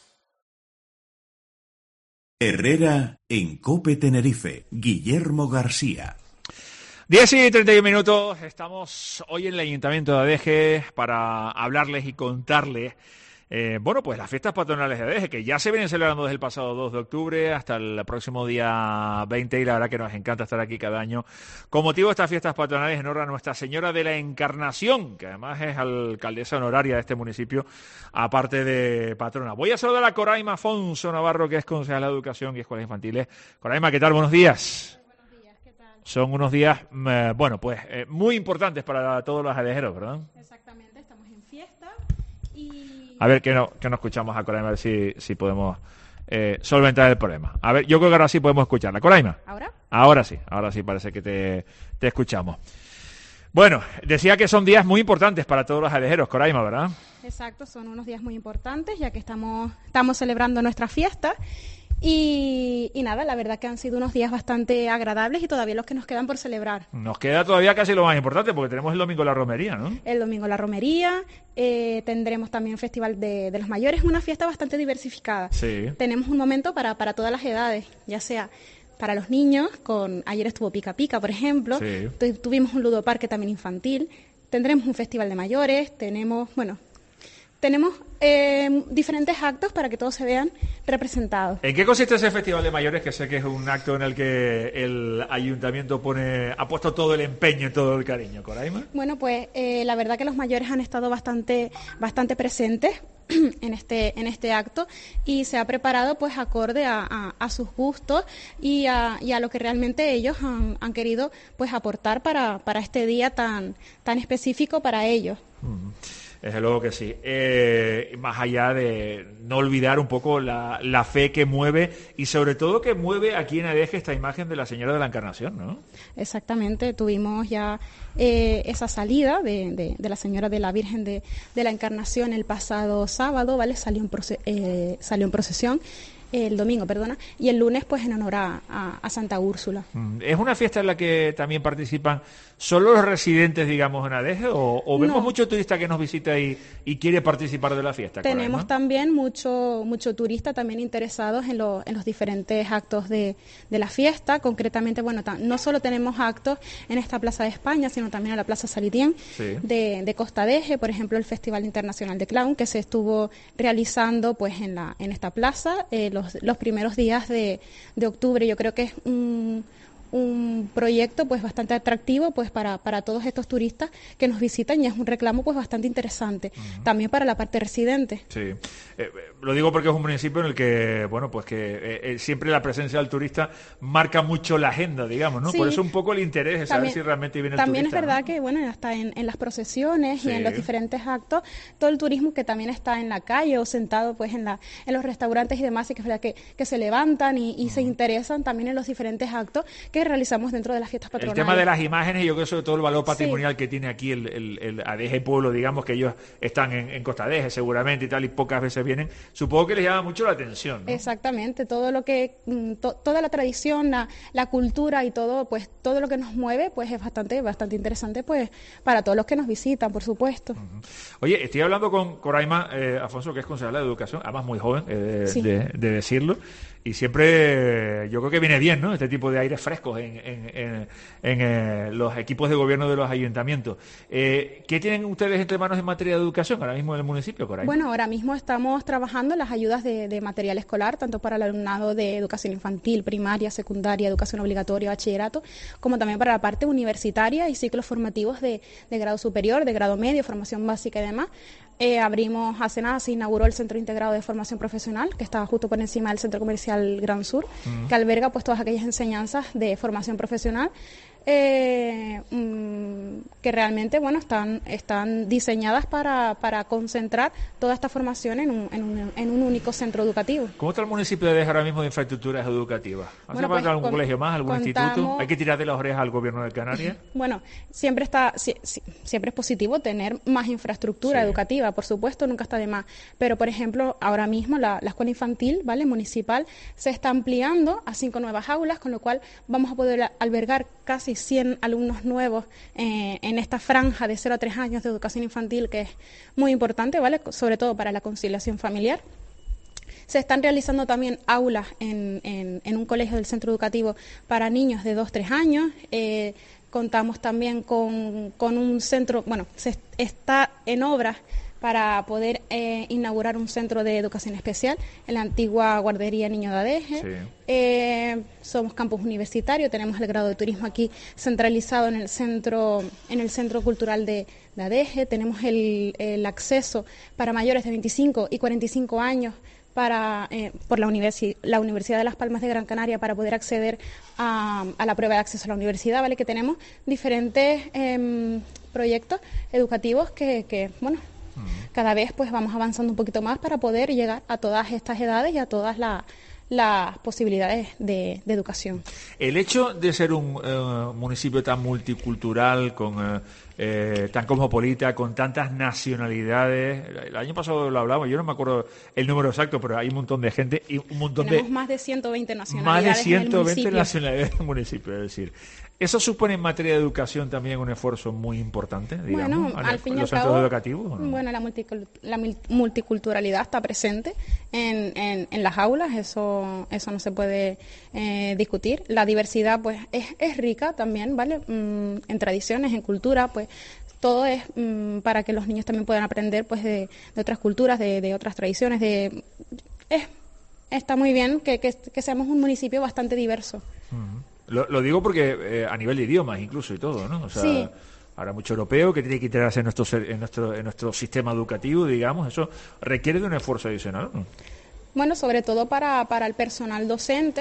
Herrera en Cope Tenerife, Guillermo García. diez y treinta y un minutos, estamos hoy en el Ayuntamiento de Adeje para hablarles y contarles Eh, bueno, pues las fiestas patronales de Adeje, que ya se vienen celebrando desde el pasado dos de octubre hasta el próximo día veinte, y la verdad que nos encanta estar aquí cada año con motivo de estas fiestas patronales en honor a Nuestra Señora de la Encarnación, que además es alcaldesa honoraria de este municipio, aparte de patrona. Voy a saludar a Coraima Afonso Navarro, que es concejala de Educación y Escuelas Infantiles. Coraima, ¿qué tal? Buenos días. Buenos días, ¿qué tal? Son unos días, eh, bueno, pues eh, muy importantes para todos los adejeros, ¿verdad? Exactamente, estamos en fiesta y... A ver, que no, que no escuchamos a Coraima, a ver si, si podemos eh, solventar el problema. A ver, yo creo que ahora sí podemos escucharla. Coraima. ¿Ahora? Ahora sí, ahora sí parece que te, te escuchamos. Bueno, decía que son días muy importantes para todos los adejeros, Coraima, ¿verdad? Exacto, son unos días muy importantes, ya que estamos, estamos celebrando nuestra fiesta. Y, y nada, la verdad que han sido unos días bastante agradables y todavía los que nos quedan por celebrar. Nos queda todavía casi lo más importante, porque tenemos el domingo la romería, ¿no? El domingo la romería, eh, tendremos también Festival de, de los Mayores, una fiesta bastante diversificada. Sí. Tenemos un momento para, para todas las edades, ya sea para los niños, con ayer estuvo Pica Pica, por ejemplo, Sí. Tu- tuvimos un ludoparque también infantil, tendremos un Festival de Mayores, tenemos, bueno... Tenemos eh, diferentes actos para que todos se vean representados. ¿En qué consiste ese Festival de Mayores? Que sé que es un acto en el que el ayuntamiento pone, ha puesto todo el empeño y todo el cariño, Coraima. Bueno, pues eh, la verdad que los mayores han estado bastante, bastante presentes en este, en este acto y se ha preparado pues acorde a, a, a sus gustos y a, y a lo que realmente ellos han, han querido pues aportar para, para este día tan, tan específico para ellos. Mm. Desde luego que sí. Eh, más allá de no olvidar un poco la, la fe que mueve y sobre todo que mueve aquí en Adeje esta imagen de la Señora de la Encarnación, ¿no? Exactamente, tuvimos ya eh, esa salida de, de, de la Señora de la Virgen de, de la Encarnación el pasado sábado, ¿vale? Salió en, proce- eh, salió en procesión. El domingo, perdona, y el lunes pues en honor a, a, a Santa Úrsula. Mm. ¿Es una fiesta en la que también participan solo los residentes, digamos, en Adeje o, o vemos No. mucho turista que nos visita y, y quiere participar de la fiesta? Tenemos Coraima? también mucho mucho turista también interesados en, lo- en los diferentes actos de, de la fiesta. Concretamente, bueno, ta- no solo tenemos actos en esta Plaza de España, sino también en la Plaza Saritien Sí. de, de Costa Adeje, por ejemplo, el Festival Internacional de Clown, que se estuvo realizando pues en la en esta plaza eh, los, los primeros días de, de octubre. Yo creo que es un, un proyecto pues bastante atractivo pues para, para todos estos turistas que nos visitan, y es un reclamo pues bastante interesante. Uh-huh. También para la parte residente. Sí, eh, lo digo porque es un municipio en el que, bueno, pues que eh, eh, siempre la presencia del turista marca mucho la agenda, digamos, ¿no? Sí. Por eso un poco el interés de saber también, si realmente viene el también turista. También es verdad, ¿no? que, bueno, hasta en, en las procesiones sí. y en los diferentes actos, todo el turismo que también está en la calle o sentado pues en la en los restaurantes y demás, y que es verdad que, que se levantan y, y uh-huh. se interesan también en los diferentes actos que realizamos dentro de las fiestas patronales. El tema de las imágenes, yo creo que sobre todo el valor patrimonial sí. que tiene aquí el, el, el A D G Pueblo, digamos que ellos están en, en Costa Adeje seguramente y tal, y pocas veces vienen, supongo que les llama mucho la atención, ¿no? Exactamente, todo lo que, to, toda la tradición, la, la cultura y todo, pues todo lo que nos mueve, pues es bastante, bastante interesante, pues para todos los que nos visitan, por supuesto. Uh-huh. Oye, estoy hablando con Coraima eh, Afonso, que es concejal de Educación, además muy joven, eh, sí. de, de decirlo. Y siempre yo creo que viene bien, ¿no? Este tipo de aires frescos en, en, en, en eh, los equipos de gobierno de los ayuntamientos. Eh, ¿Qué tienen ustedes entre manos en materia de educación ahora mismo en el municipio, Coraima? Bueno, ahora mismo estamos trabajando las ayudas de, de material escolar, tanto para el alumnado de educación infantil, primaria, secundaria, educación obligatoria, bachillerato, como también para la parte universitaria y ciclos formativos de, de grado superior, de grado medio, formación básica y demás. Eh, abrimos hace nada, se inauguró el Centro Integrado de Formación Profesional, que está justo por encima del Centro Comercial Gran Sur, uh-huh. que alberga pues todas aquellas enseñanzas de formación profesional eh, mmm, que realmente bueno están están diseñadas para, para concentrar toda esta formación en un, en, un, en un único centro educativo. ¿Cómo está el municipio de Adeje ahora mismo de infraestructuras educativas? ¿Hace bueno, falta pues, algún con, colegio más, algún contamos, instituto? ¿Hay que tirar de las orejas al gobierno de Canarias? Bueno, siempre está si, si, siempre es positivo tener más infraestructura sí. educativa, por supuesto, nunca está de más. Pero, por ejemplo, ahora mismo la, la escuela infantil, ¿vale?, municipal, se está ampliando a cinco nuevas aulas, con lo cual vamos a poder albergar casi cien alumnos nuevos eh, en esta franja de cero a tres años de educación infantil, que es muy importante, ¿vale?, sobre todo para la conciliación familiar. Se están realizando también aulas en, en, en un colegio del centro educativo para niños de dos a tres años. Eh, contamos también con, con un centro, bueno, se está en obras para poder eh, inaugurar un centro de educación especial en la antigua guardería Niño de Adeje. Sí. Eh, somos campus universitario, tenemos el grado de turismo aquí centralizado en el centro, en el centro cultural de, de Adeje. Tenemos el, el acceso para mayores de veinticinco y cuarenta y cinco años para eh, por la, universi la Universidad de Las Palmas de Gran Canaria para poder acceder a, a la prueba de acceso a la universidad, ¿vale? Que tenemos diferentes eh, proyectos educativos que, que bueno, cada vez pues vamos avanzando un poquito más para poder llegar a todas estas edades y a todas las las posibilidades de, de educación. El hecho de ser un uh, municipio tan multicultural, con uh, eh, tan cosmopolita, con tantas nacionalidades, el año pasado lo hablamos, yo no me acuerdo el número exacto, pero hay un montón de gente y un montón Tenemos de... más de ciento veinte nacionalidades. Más de ciento veinte en el nacionalidades en el municipio, es decir... ¿Eso supone en materia de educación también un esfuerzo muy importante, digamos, bueno, al fin y los al centros cabo, educativos? ¿No? Bueno, la, la multiculturalidad está presente en, en, en las aulas, eso eso no se puede eh, discutir. La diversidad pues es, es rica también, ¿vale? Mm, en tradiciones, en cultura, pues todo es mm, para que los niños también puedan aprender pues de, de otras culturas, de, de otras tradiciones. De es, está muy bien que, que, que seamos un municipio bastante diverso. Uh-huh. Lo, lo digo porque eh, a nivel de idiomas incluso y todo, ¿no? O sea, sí. Ahora mucho europeo que tiene que integrarse en nuestro, en nuestro en nuestro sistema educativo, digamos, eso requiere de un esfuerzo adicional, ¿no? Bueno, sobre todo para, para el personal docente.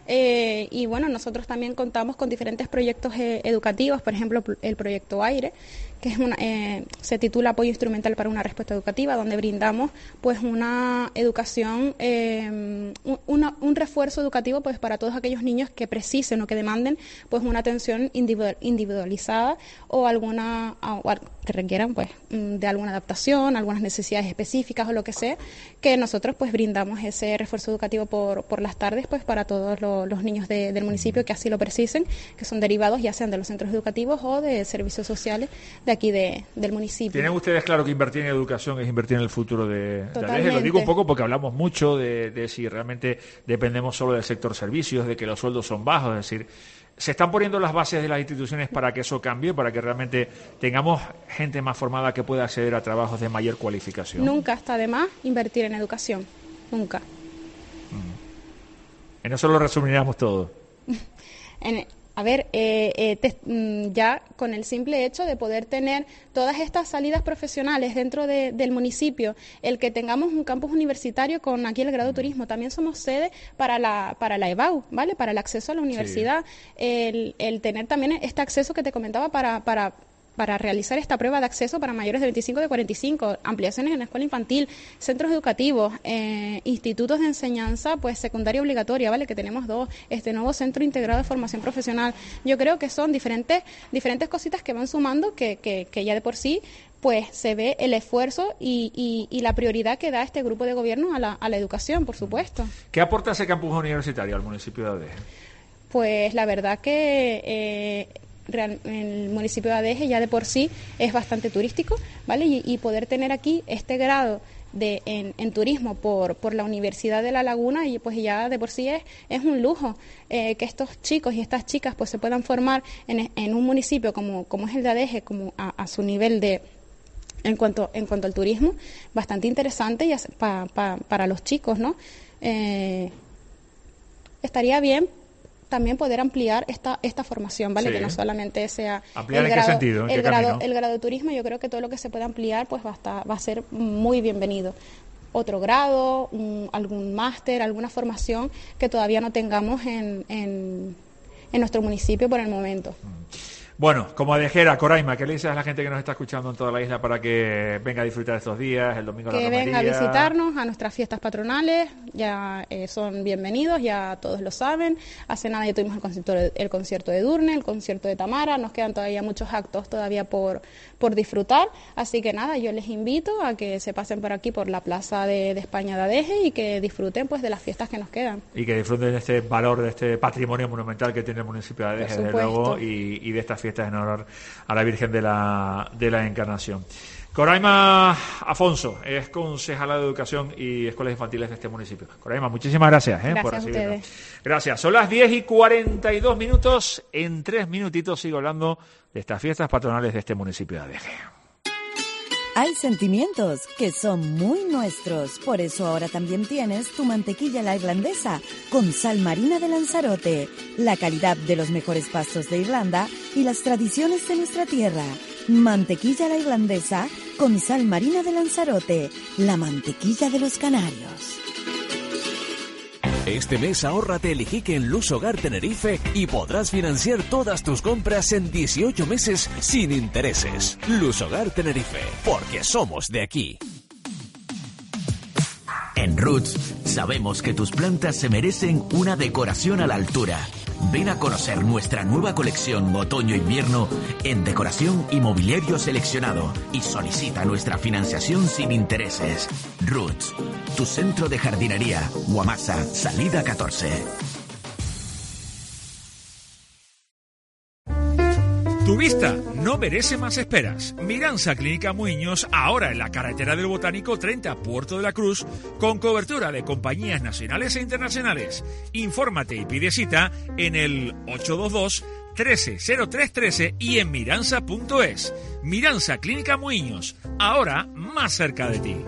Eh, y bueno, nosotros también contamos con diferentes proyectos eh, educativos, por ejemplo, el proyecto AIRE, que es una, eh, se titula Apoyo Instrumental para una Respuesta Educativa, donde brindamos pues una educación, eh, un, una, un refuerzo educativo pues para todos aquellos niños que precisen o que demanden pues una atención individual, individualizada o alguna o que requieran pues de alguna adaptación, algunas necesidades específicas o lo que sea, que nosotros pues brindamos ese refuerzo educativo por, por las tardes pues para todos los los niños de, del municipio que así lo precisen, que son derivados ya sean de los centros educativos o de servicios sociales de aquí de, del municipio. Tienen ustedes claro que invertir en educación es invertir en el futuro de, de Adeje. Lo digo un poco porque hablamos mucho de, de si realmente dependemos solo del sector servicios, de que los sueldos son bajos, es decir, ¿se están poniendo las bases de las instituciones para que eso cambie, para que realmente tengamos gente más formada que pueda acceder a trabajos de mayor cualificación? Nunca está de más invertir en educación, nunca. En eso lo resumiríamos todo. en, A ver, eh, eh, te, ya con el simple hecho de poder tener todas estas salidas profesionales dentro de, del municipio, el que tengamos un campus universitario con aquí el grado de turismo, también somos sede para la para la E B A U, ¿vale? Para el acceso a la universidad, sí. el, el tener también este acceso que te comentaba para para para realizar esta prueba de acceso para mayores de veinticinco y de cuarenta y cinco, ampliaciones en la escuela infantil, centros educativos, eh, institutos de enseñanza, pues secundaria obligatoria, ¿vale? Que tenemos dos, este nuevo centro integrado de formación profesional. Yo creo que son diferentes diferentes cositas que van sumando que, que, que ya de por sí pues se ve el esfuerzo y, y, y la prioridad que da este grupo de gobierno a la, a la educación, por supuesto. ¿Qué aporta ese campus universitario al municipio de Adeje? Pues la verdad que eh, Real, el municipio de Adeje ya de por sí es bastante turístico, ¿vale? Y, y poder tener aquí este grado de en, en turismo por por la Universidad de La Laguna, y pues ya de por sí es es un lujo eh, que estos chicos y estas chicas pues se puedan formar en, en un municipio como como es el de Adeje, como a, a su nivel de en cuanto en cuanto al turismo, bastante interesante y pa, pa, para los chicos, ¿no? Eh, estaría bien también poder ampliar esta esta formación, ¿vale? Sí. Que no solamente sea ¿Ampliar el en grado, qué sentido? ¿En el qué grado camino? el grado de turismo. Yo creo que todo lo que se pueda ampliar pues va a estar, va a ser muy bienvenido. Otro grado, un, algún máster, alguna formación que todavía no tengamos en, en, en nuestro municipio por el momento. Bueno, como adejera, Coraima, ¿qué le dices a la gente que nos está escuchando en toda la isla para que venga a disfrutar estos días, el domingo a la Que romería? venga a visitarnos a nuestras fiestas patronales, ya eh, son bienvenidos, ya todos lo saben. Hace nada ya tuvimos el concierto, el concierto de Edurne, el concierto de Tamara, nos quedan todavía muchos actos todavía por, por disfrutar, así que nada, yo les invito a que se pasen por aquí, por la Plaza de, de España de Adeje, y que disfruten pues de las fiestas que nos quedan. Y que disfruten de este valor, de este patrimonio monumental que tiene el municipio de Adeje, desde luego, y, y de estas fiestas en honor a la Virgen de la, de la Encarnación. Coraima Afonso es concejala de Educación y Escuelas Infantiles de este municipio. Coraima, muchísimas gracias, ¿eh? Gracias por a recibirnos. ustedes. Gracias. Son las diez y cuarenta y dos minutos. En tres minutitos sigo hablando de estas fiestas patronales de este municipio de Adeje. Hay sentimientos que son muy nuestros, por eso ahora también tienes tu mantequilla la irlandesa con sal marina de Lanzarote, la calidad de los mejores pastos de Irlanda y las tradiciones de nuestra tierra. Mantequilla la irlandesa con sal marina de Lanzarote, la mantequilla de los canarios. Este mes ahórrate el Ijique en Luz Hogar Tenerife y podrás financiar todas tus compras en dieciocho meses sin intereses. Luz Hogar Tenerife, porque somos de aquí. En Roots sabemos que tus plantas se merecen una decoración a la altura. Ven a conocer nuestra nueva colección otoño-invierno en decoración y mobiliario seleccionado y solicita nuestra financiación sin intereses. Roots, tu centro de jardinería, Guamasa, salida catorce. Tu vista no merece más esperas. Miranza Clínica Muiños, ahora en la carretera del Botánico treinta, Puerto de la Cruz, con cobertura de compañías nacionales e internacionales. Infórmate y pide cita en el ocho dos dos, trece cero tres trece y en miranza punto es. Miranza Clínica Muiños, ahora más cerca de ti.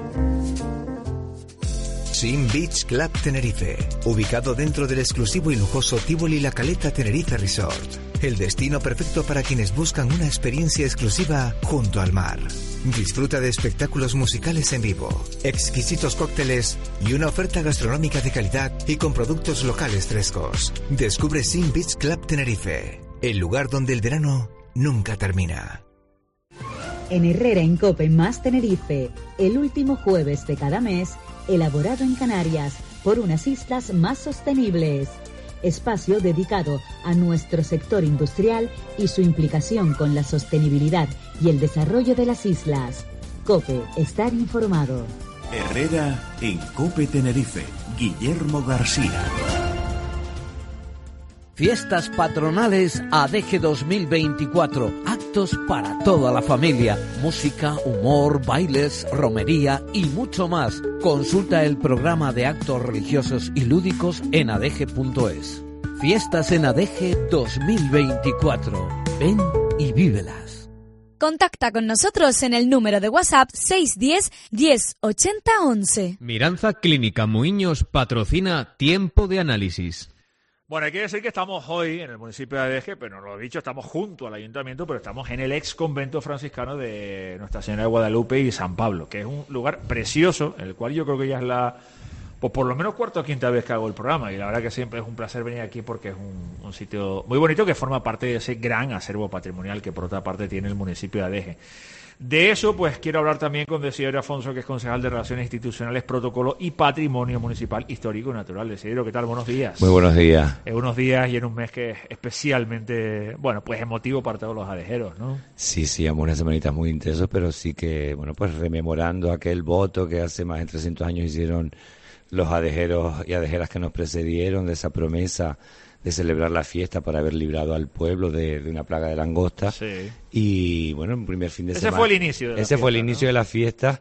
Sim Beach Club Tenerife, ubicado dentro del exclusivo y lujoso Tivoli La Caleta Tenerife Resort. El destino perfecto para quienes buscan una experiencia exclusiva junto al mar. Disfruta de espectáculos musicales en vivo, exquisitos cócteles y una oferta gastronómica de calidad y con productos locales frescos. Descubre Sim Beach Club Tenerife, el lugar donde el verano nunca termina. En Herrera en Cope más Tenerife, el último jueves de cada mes, elaborado en Canarias por unas islas más sostenibles. Espacio dedicado a nuestro sector industrial y su implicación con la sostenibilidad y el desarrollo de las islas. COPE, estar informado. Herrera en Cope Tenerife, Guillermo García. Fiestas patronales Adeje dos mil veinticuatro. Actos para toda la familia. Música, humor, bailes, romería y mucho más. Consulta el programa de actos religiosos y lúdicos en adeje punto es. Fiestas en Adeje dos mil veinticuatro. Ven y vívelas. Contacta con nosotros en el número de WhatsApp seis uno cero, diez, ochenta, once. Miranza Clínica Muiños patrocina Tiempo de Análisis. Bueno, hay que decir que estamos hoy en el municipio de Adeje, pero no lo he dicho, estamos junto al ayuntamiento, pero estamos en el ex convento franciscano de Nuestra Señora de Guadalupe y San Pablo, que es un lugar precioso, en el cual yo creo que ya es la, pues por lo menos cuarta o quinta vez que hago el programa, y la verdad que siempre es un placer venir aquí porque es un, un sitio muy bonito que forma parte de ese gran acervo patrimonial que por otra parte tiene el municipio de Adeje. De eso, pues quiero hablar también con Desiderio Afonso, que es concejal de Relaciones Institucionales, Protocolo y Patrimonio Municipal Histórico y Natural. Desiderio, ¿qué tal? Buenos días. Muy buenos días. En unos días y en un mes que es especialmente, bueno, pues emotivo para todos los adejeros, ¿no? Sí, sí, hemos unas semanitas muy intensas, pero sí que, bueno, pues rememorando aquel voto que hace más de trescientos años hicieron los adejeros y adejeras que nos precedieron, de esa promesa de celebrar la fiesta para haber librado al pueblo de, de una plaga de langosta. Sí. Y bueno, un primer fin de ese semana. Ese fue el inicio de la Ese fiesta, fue el inicio ¿no? de la fiesta.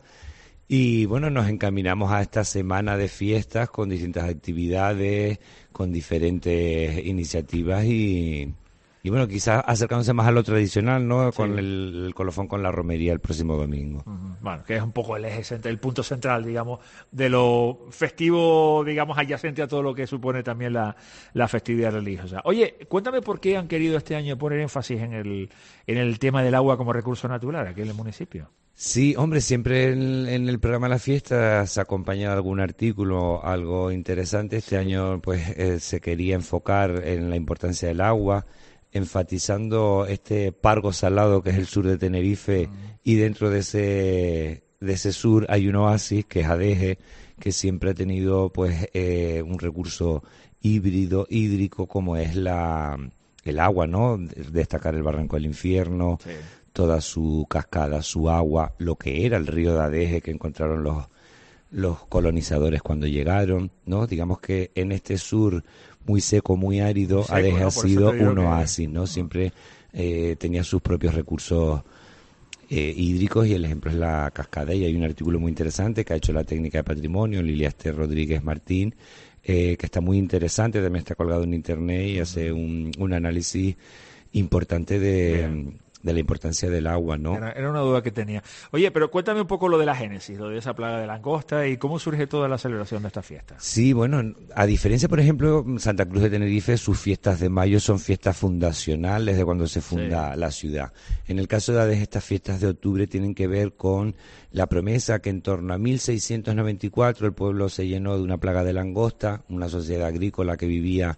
Y bueno, nos encaminamos a esta semana de fiestas con distintas actividades, con diferentes iniciativas y, y bueno, quizás acercándose más a lo tradicional, ¿no? Sí. Con el, el colofón con la romería el próximo domingo. Uh-huh. Bueno, que es un poco el eje central, el punto central, digamos, de lo festivo, digamos, adyacente a todo lo que supone también la, la festividad religiosa. Oye, cuéntame por qué han querido este año poner énfasis en el, en el tema del agua como recurso natural aquí en el municipio. Sí, hombre, siempre en, en el programa La Fiesta se acompaña de algún artículo, algo interesante. Este año, pues, eh, se quería enfocar en la importancia del agua, enfatizando este pargo salado que es el sur de Tenerife, uh-huh. y dentro de ese de ese sur hay un oasis que es Adeje, que siempre ha tenido pues eh, un recurso híbrido, hídrico, como es la el agua, ¿no? Destacar el Barranco del Infierno, sí. Toda su cascada, su agua, lo que era el río de Adeje que encontraron los los colonizadores cuando llegaron, ¿no? Digamos que en este sur muy seco, muy árido, seco, Adeje ¿no? ha sido un oasis, ¿no? Siempre eh, tenía sus propios recursos eh, hídricos, y el ejemplo es la cascada. Y hay un artículo muy interesante que ha hecho la técnica de patrimonio, Lilia Esther Rodríguez Martín, eh, que está muy interesante, también está colgado en internet y hace un, un análisis importante de... Bien. de la importancia del agua, ¿no? Era, era una duda que tenía. Oye, pero cuéntame un poco lo de la génesis, lo de esa plaga de langosta y cómo surge toda la celebración de esta fiesta. Sí, bueno, a diferencia, por ejemplo, Santa Cruz de Tenerife, sus fiestas de mayo son fiestas fundacionales de cuando se funda sí. la ciudad. En el caso de Adeje, estas fiestas de octubre tienen que ver con la promesa que en torno a mil seiscientos noventa y cuatro el pueblo se llenó de una plaga de langosta, una sociedad agrícola que vivía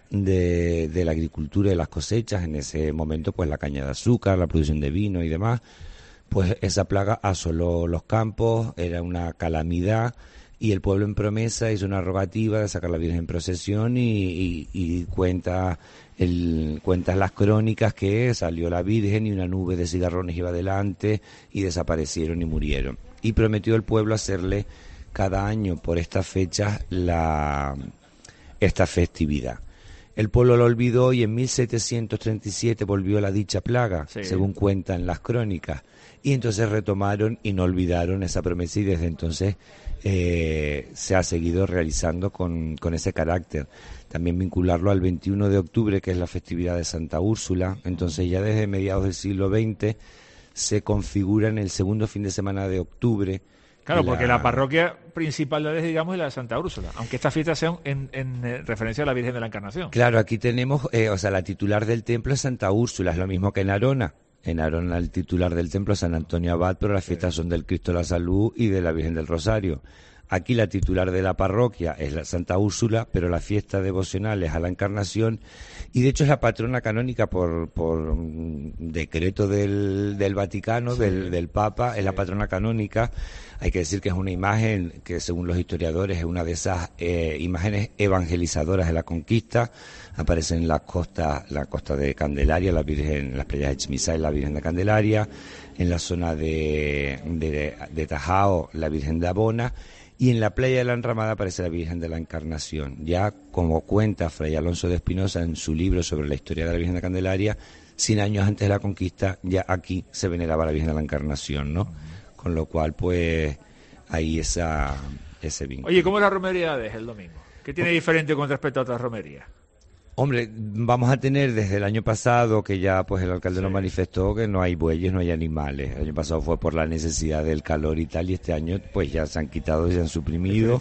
De, de la agricultura y de las cosechas, en ese momento pues la caña de azúcar, la producción de vino y demás, pues esa plaga asoló los campos, era una calamidad, y el pueblo en promesa hizo una rogativa de sacar a la Virgen en procesión y, y, y cuenta el, cuentan las crónicas que salió la Virgen y una nube de cigarrones iba delante y desaparecieron y murieron. Y prometió el pueblo hacerle cada año por estas fechas la, esta festividad. El pueblo lo olvidó y en mil setecientos treinta y siete volvió la dicha plaga, sí. según cuentan las crónicas. Y entonces retomaron y no olvidaron esa promesa, y desde entonces eh, se ha seguido realizando con, con ese carácter. También vincularlo al veintiuno de octubre, que es la festividad de Santa Úrsula. Entonces ya desde mediados del siglo veinte se configura en el segundo fin de semana de octubre. Claro, la... porque la parroquia principal de Adeje, digamos, es la de Santa Úrsula, aunque estas fiestas sean en, en, en referencia a la Virgen de la Encarnación. Claro, aquí tenemos, eh, o sea, la titular del templo es Santa Úrsula, es lo mismo que en Arona. En Arona el titular del templo es San Antonio Abad, pero las fiestas son del Cristo de la Salud y de la Virgen del Rosario. Aquí la titular de la parroquia es la Santa Úrsula, pero la fiesta devocional es a la Encarnación, y de hecho es la patrona canónica por por decreto del, del Vaticano, sí. del, del Papa, sí. es la patrona canónica. Hay que decir que es una imagen que, según los historiadores, es una de esas eh, imágenes evangelizadoras de la conquista. Aparece en la costa, la costa de Candelaria, la Virgen, las playas de Chimisay, la Virgen de Candelaria, en la zona de, de, de Tajao, la Virgen de Abona, y en la playa de la Enramada aparece la Virgen de la Encarnación. Ya, como cuenta Fray Alonso de Espinosa en su libro sobre la historia de la Virgen de Candelaria, cien años antes de la conquista, ya aquí se veneraba a la Virgen de la Encarnación, ¿no? Con lo cual, pues, hay esa, ese vínculo. Oye, ¿cómo es la romería de Adeje el domingo? ¿Qué tiene diferente con respecto a otras romerías? Hombre, vamos a tener desde el año pasado, que ya pues el alcalde sí. nos manifestó que no hay bueyes, no hay animales. El año pasado fue por la necesidad del calor y tal, y este año pues ya se han quitado, se han suprimido.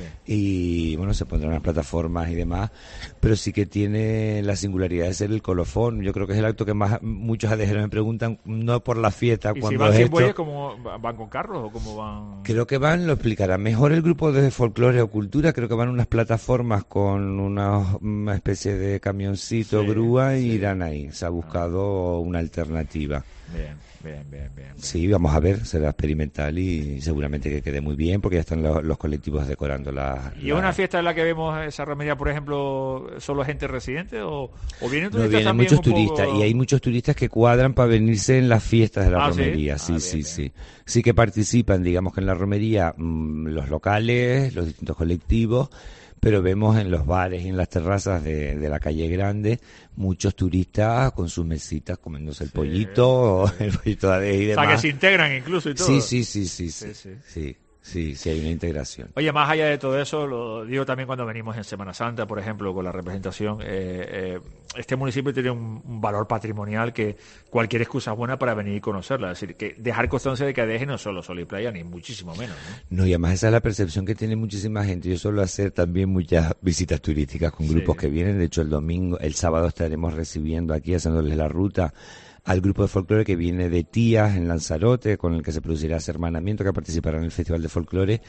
Y bueno, se pondrán las plataformas y demás, pero sí que tiene la singularidad de ser el colofón. Yo creo que es el acto que más muchos adejeros me preguntan, no por la fiesta. ¿Y cuando si van sin esto, bueyes, cómo van con carros o cómo van? Creo que van, lo explicará mejor el grupo de folclore o cultura, creo que van unas plataformas con una, una especie de camioncito, sí, grúa, y sí. irán ahí. Se ha buscado una alternativa. Bien, bien, bien, bien. Sí, vamos a ver, será experimental y seguramente que quede muy bien porque ya están los, los colectivos decorando la... ¿Y la... una fiesta en la que vemos esa romería, por ejemplo, solo gente residente o, o vienen turistas no, vienen también? Muchos turistas poco... y hay muchos turistas que cuadran para venirse en las fiestas de la ¿Ah, romería. Sí, sí, ah, bien, sí, bien. sí. Sí que participan, digamos que en la romería mmm, los locales, los distintos colectivos, pero vemos en los bares y en las terrazas de, de la calle Grande muchos turistas con sus mesitas comiéndose el sí, pollito, sí. el pollito de y demás. O sea, que se integran incluso y todo. Sí, sí, sí, sí, sí, sí, sí. sí. Sí, sí, hay una integración. Oye, más allá de todo eso, lo digo también cuando venimos en Semana Santa, por ejemplo, con la representación, eh, eh, este municipio tiene un, un valor patrimonial que cualquier excusa es buena para venir y conocerla. Es decir, que dejar constancia de que Adeje no es solo sol y playa, ni muchísimo menos, ¿no? No, y además esa es la percepción que tiene muchísima gente. Yo suelo hacer también muchas visitas turísticas con grupos sí. que vienen. De hecho, el domingo, el sábado estaremos recibiendo aquí, haciéndoles la ruta al grupo de folclore que viene de Tías, en Lanzarote, con el que se producirá ese hermanamiento, que participará en el Festival de Folclore.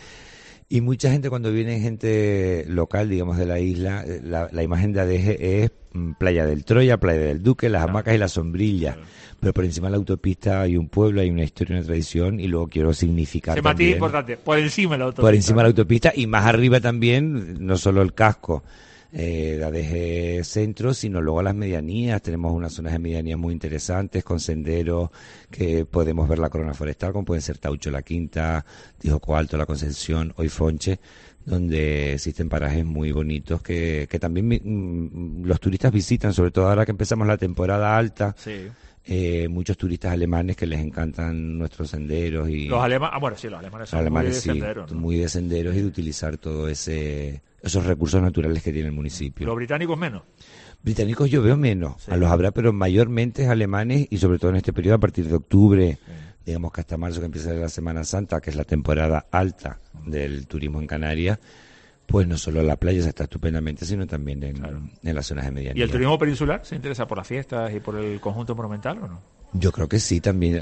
Y mucha gente, cuando viene gente local, digamos, de la isla, la, la imagen de Adeje es Playa del Troya, Playa del Duque, las hamacas y la sombrilla. Claro. Pero por encima de la autopista hay un pueblo, hay una historia, una tradición, y luego quiero significar Ese también... matiz importante, por encima de la autopista. Por encima de la autopista, y más arriba también, no solo el casco eh, de Adeje Centro, sino luego las medianías. Tenemos unas zonas de medianías muy interesantes, con senderos que podemos ver la corona forestal, como pueden ser Taucho la Quinta, Tijoco Alto, La Concepción, Hoyfonche, donde existen parajes muy bonitos que, que también mm, los turistas visitan, sobre todo ahora que empezamos la temporada alta. Sí. Eh, muchos turistas alemanes que les encantan nuestros senderos y los alemanes, ah, bueno, sí, los alemanes son los alemanes, muy de sí, senderos, ¿no? muy de senderos y de utilizar todo ese esos recursos naturales que tiene el municipio. Los británicos menos. Británicos yo veo menos, sí. a los habrá, pero mayormente es alemanes, y sobre todo en este periodo a partir de octubre, sí. digamos que hasta marzo, que empieza la Semana Santa, que es la temporada alta del turismo en Canarias. Pues no solo la playa se está estupendamente, sino también en, claro. en las zonas de medianía. ¿Y el turismo peninsular se interesa por las fiestas y por el conjunto monumental o no? Yo creo que sí, también.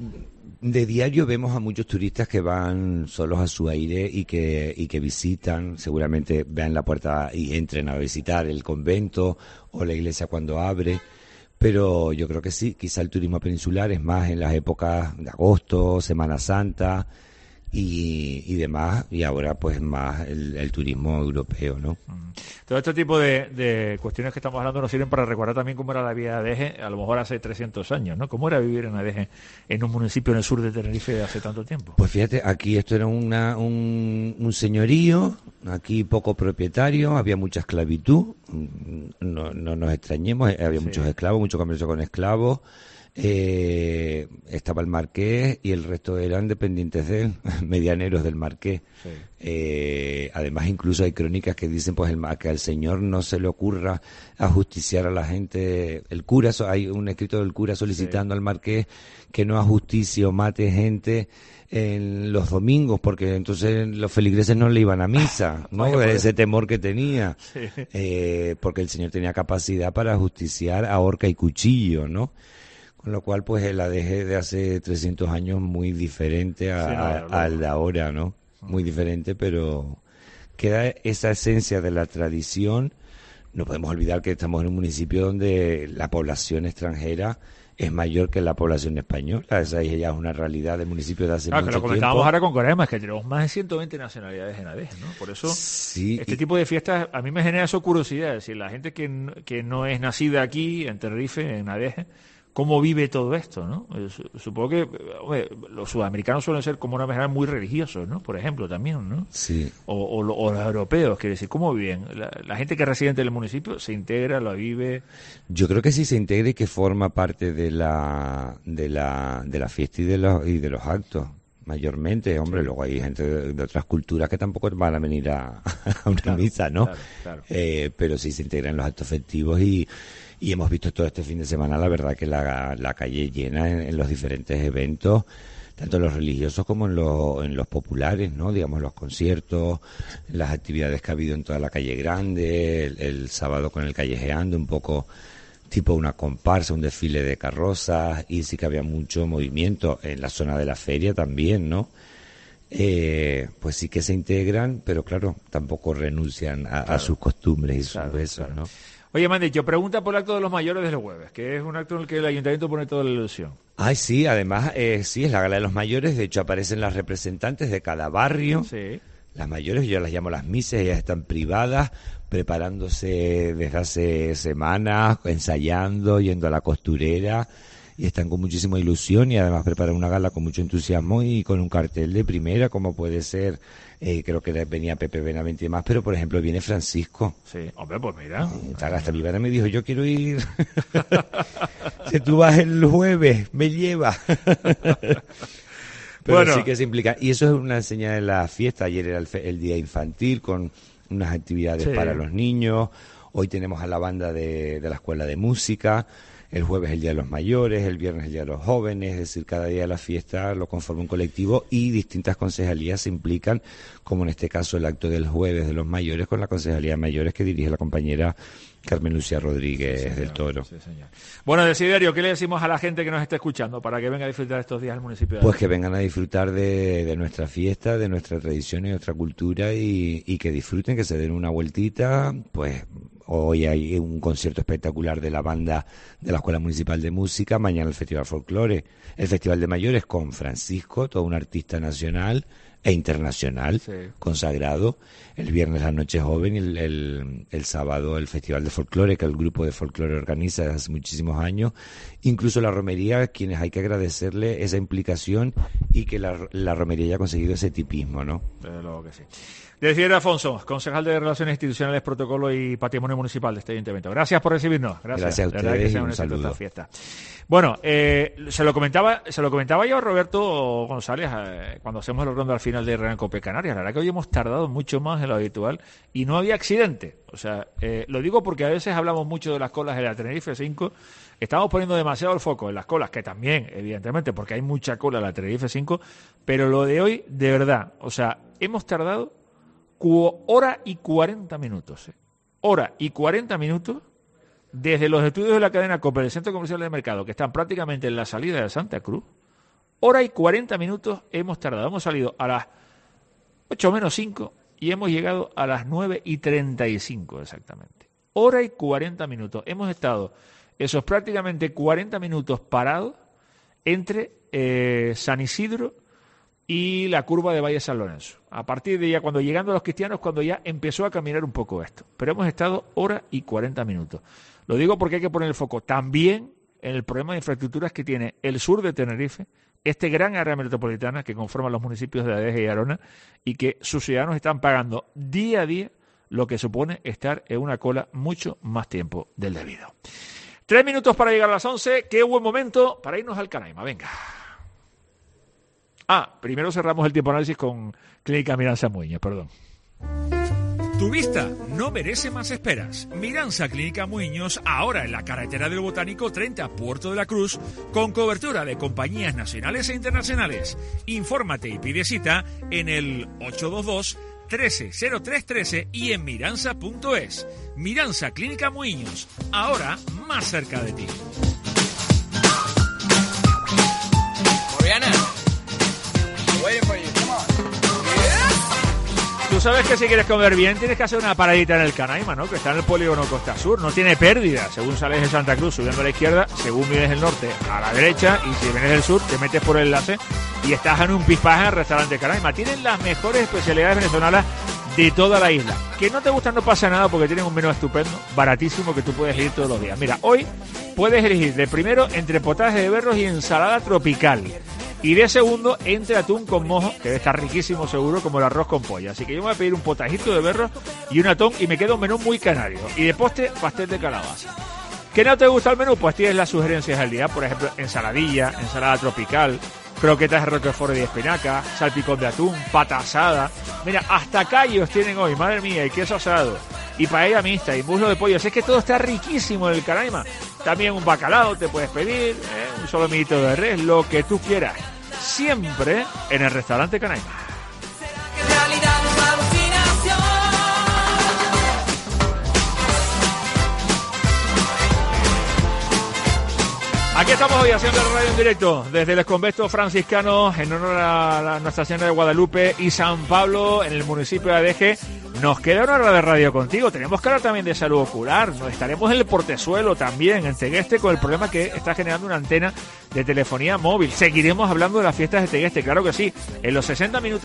De diario vemos a muchos turistas que van solos a su aire y que y que visitan, seguramente vean la puerta y entren a visitar el convento o la iglesia cuando abre. Pero yo creo que sí, quizá el turismo peninsular es más en las épocas de agosto, Semana Santa y, y demás, y ahora pues más el, el turismo europeo, ¿no? Mm. Todo este tipo de, de cuestiones que estamos hablando nos sirven para recordar también cómo era la vida de Adeje, a lo mejor hace trescientos años, ¿no? ¿Cómo era vivir en Adeje, en un municipio en el sur de Tenerife hace tanto tiempo? Pues fíjate, aquí esto era una, un, un señorío, aquí poco propietario, había mucha esclavitud, no, no nos extrañemos, había sí. muchos esclavos, mucho comercio con esclavos. Eh, estaba el marqués y el resto eran dependientes de él, medianeros del marqués. Sí. Eh, además, incluso hay crónicas que dicen pues el, que al señor no se le ocurra ajusticiar a la gente. El cura, hay un escrito del cura solicitando sí. al marqués que no ajusticie o mate gente en los domingos, porque entonces los feligreses no le iban a misa, ¿no? Oye, pues, ese temor que tenía, sí. eh, porque el señor tenía capacidad para ajusticiar a horca y cuchillo, ¿no? Con lo cual, pues, el Adeje de hace trescientos años muy diferente a, sí, no, a, no, al de ahora, ¿no? Muy diferente, pero queda esa esencia de la tradición. No podemos olvidar que estamos en un municipio donde la población extranjera es mayor que la población española. Esa ya es una realidad del municipio de hace claro, mucho tiempo. Claro, que lo comentábamos tiempo. Ahora con Coremas, que tenemos más de ciento veinte nacionalidades en Adeje, ¿no? Por eso, sí, este y... tipo de fiestas a mí me genera eso curiosidad. Es decir, la gente que, que no es nacida aquí, en Tenerife, en Adeje, ¿cómo vive todo esto, no? Supongo que hombre, los sudamericanos suelen ser como una manera muy religiosos, ¿no? Por ejemplo, también, ¿no? Sí. O, o, o los europeos, quiere decir, ¿cómo viven? La, la gente que es residente del municipio se integra, lo vive. Yo creo que sí se integra y que forma parte de la de la de la fiesta y de los y de los actos. mayormente, hombre, luego hay gente de, de otras culturas que tampoco van a venir a, a una claro, misa, ¿no? Claro, claro. Eh, pero sí se integran los actos festivos y, y hemos visto todo este fin de semana, la verdad, que la, la calle llena en, en los diferentes eventos, tanto en los religiosos como en, lo, en los populares, ¿no? Digamos, los conciertos, las actividades que ha habido en toda la calle grande, el, el sábado con el callejeando, un poco tipo una comparsa, un desfile de carrozas, y sí que había mucho movimiento en la zona de la feria también, ¿no? Eh, pues sí que se integran, pero claro, tampoco renuncian a, claro. a sus costumbres y sus claro, besos, claro. ¿no? Oye, me han dicho, pregunta por el acto de los mayores del jueves, que es un acto en el que el ayuntamiento pone toda la ilusión. Ay, sí, además, eh, sí, es la gala de los mayores, de hecho aparecen las representantes de cada barrio. Sí. Las mayores, yo las llamo las mises, ellas están privadas, preparándose desde hace semanas, ensayando, yendo a la costurera, y están con muchísima ilusión y además preparan una gala con mucho entusiasmo y con un cartel de primera, como puede ser, eh, creo que venía Pepe Benavente y demás, pero por ejemplo viene Francisco. Sí, hombre, pues mira. Eh, hasta mi padre me dijo, yo quiero ir. Si tú vas el jueves, me lleva. Pero bueno, sí que se implica. Y eso es una señal de la fiesta. Ayer era el, fe, el día infantil con unas actividades sí. para los niños. Hoy tenemos a la banda de, de la escuela de música. El jueves el día de los mayores, el viernes el día de los jóvenes. Es decir, cada día de la fiesta lo conforma un colectivo y distintas concejalías se implican, como en este caso el acto del jueves de los mayores con la concejalía de mayores que dirige la compañera Carmen Lucía Rodríguez sí, del Toro. Sí, señor. Bueno, Desiderio, ¿qué le decimos a la gente que nos está escuchando para que venga a disfrutar estos días al municipio de Pues que vengan a disfrutar de, de nuestra fiesta, de nuestra tradición y nuestra cultura y, y que disfruten, que se den una vueltita. Pues hoy hay un concierto espectacular de la banda de la Escuela Municipal de Música, mañana el Festival Folclore, el Festival de Mayores con Francisco, todo un artista nacional e internacional, sí. consagrado. El viernes la Noche Joven y el, el, el sábado el Festival de Folclore, que el grupo de folclore organiza desde hace muchísimos años. Incluso la romería, quienes hay que agradecerle esa implicación y que la, la romería haya conseguido ese tipismo, ¿no? Desde luego que sí. Desiderio Afonso, concejal de Relaciones Institucionales, Protocolo y Patrimonio Municipal de este ayuntamiento. Gracias por recibirnos. Gracias, Gracias a ustedes. De verdad que sea un, un saludo. Esta fiesta. Bueno, eh, se lo comentaba, se lo comentaba yo a Roberto González eh, cuando hacemos el rondo al final de Real Cope Canarias. La verdad que hoy hemos tardado mucho más de lo habitual y no había accidente. O sea, eh, lo digo porque a veces hablamos mucho de las colas de la Tenerife cinco. Estamos poniendo demasiado el foco en las colas, que también, evidentemente, porque hay mucha cola en la Tenerife cinco. Pero lo de hoy, de verdad, o sea, hemos tardado hora y cuarenta minutos. ¿eh? Hora y cuarenta minutos desde los estudios de la cadena COPE del Centro Comercial del Mercado, que están prácticamente en la salida de Santa Cruz. Hora y cuarenta minutos hemos tardado. Hemos salido a las ocho menos cinco y hemos llegado a las nueve y treinta y cinco exactamente. Hora y cuarenta minutos. Hemos estado esos prácticamente cuarenta minutos parados entre eh, San Isidro y la curva de Valle San Lorenzo. A partir de ya, cuando llegando a los cristianos, cuando ya empezó a caminar un poco esto. Pero hemos estado hora y cuarenta minutos. Lo digo porque hay que poner el foco también en el problema de infraestructuras que tiene el sur de Tenerife, este gran área metropolitana que conforma los municipios de Adeje y Arona, y que sus ciudadanos están pagando día a día lo que supone estar en una cola mucho más tiempo del debido. Tres minutos para llegar a las once. Qué buen momento para irnos al Canaima. Venga. Ah, primero cerramos el tiempo análisis con Clínica Miranza Muñoz, perdón. Tu vista no merece más esperas. Miranza Clínica Muñoz, ahora en la carretera del Botánico treinta, Puerto de la Cruz, con cobertura de compañías nacionales e internacionales. Infórmate y pide cita en el ocho dos dos, trece cero tres trece y en miranza punto es. Miranza Clínica Muñoz, ahora más cerca de ti. Oriana. Tú sabes que si quieres comer bien tienes que hacer una paradita en el Canaima, ¿no? Que está en el polígono Costa Sur. No tiene pérdida. Según sales de Santa Cruz subiendo a la izquierda, según vienes del norte a la derecha, y si vienes del sur te metes por el enlace y estás en un pispaje en el restaurante Canaima. Tienen las mejores especialidades venezolanas de toda la isla. Que no te gustan no pasa nada porque tienen un menú estupendo, baratísimo, que tú puedes elegir todos los días. Mira, hoy puedes elegir de primero entre potaje de berros y ensalada tropical. Y de segundo, entre atún con mojo, que debe estar riquísimo seguro, como el arroz con pollo. Así que yo me voy a pedir un potajito de berro y un atún y me queda un menú muy canario. Y de postre, pastel de calabaza. ¿Qué no te gusta el menú? Pues tienes las sugerencias del día. Por ejemplo, ensaladilla, ensalada tropical, croquetas de roquefort y de espinaca, salpicón de atún, pata asada. Mira, hasta callos tienen hoy, madre mía, y queso asado, y paella mixta, y muslo de pollo. Así es que todo está riquísimo en el Canaima. También un bacalao te puedes pedir, ¿eh? un solomito de res, lo que tú quieras. Siempre en el restaurante Canaima. Aquí estamos hoy haciendo el radio en directo desde el convento franciscano en honor a la Nuestra Señora de Guadalupe y San Pablo en el municipio de Adeje. Nos queda una hora de radio contigo. Tenemos que hablar también de salud ocular. Nos estaremos en el Portezuelo también, en Tegueste, con el problema que está generando una antena de telefonía móvil. Seguiremos hablando de las fiestas de Tegueste, claro que sí, en los sesenta minutos.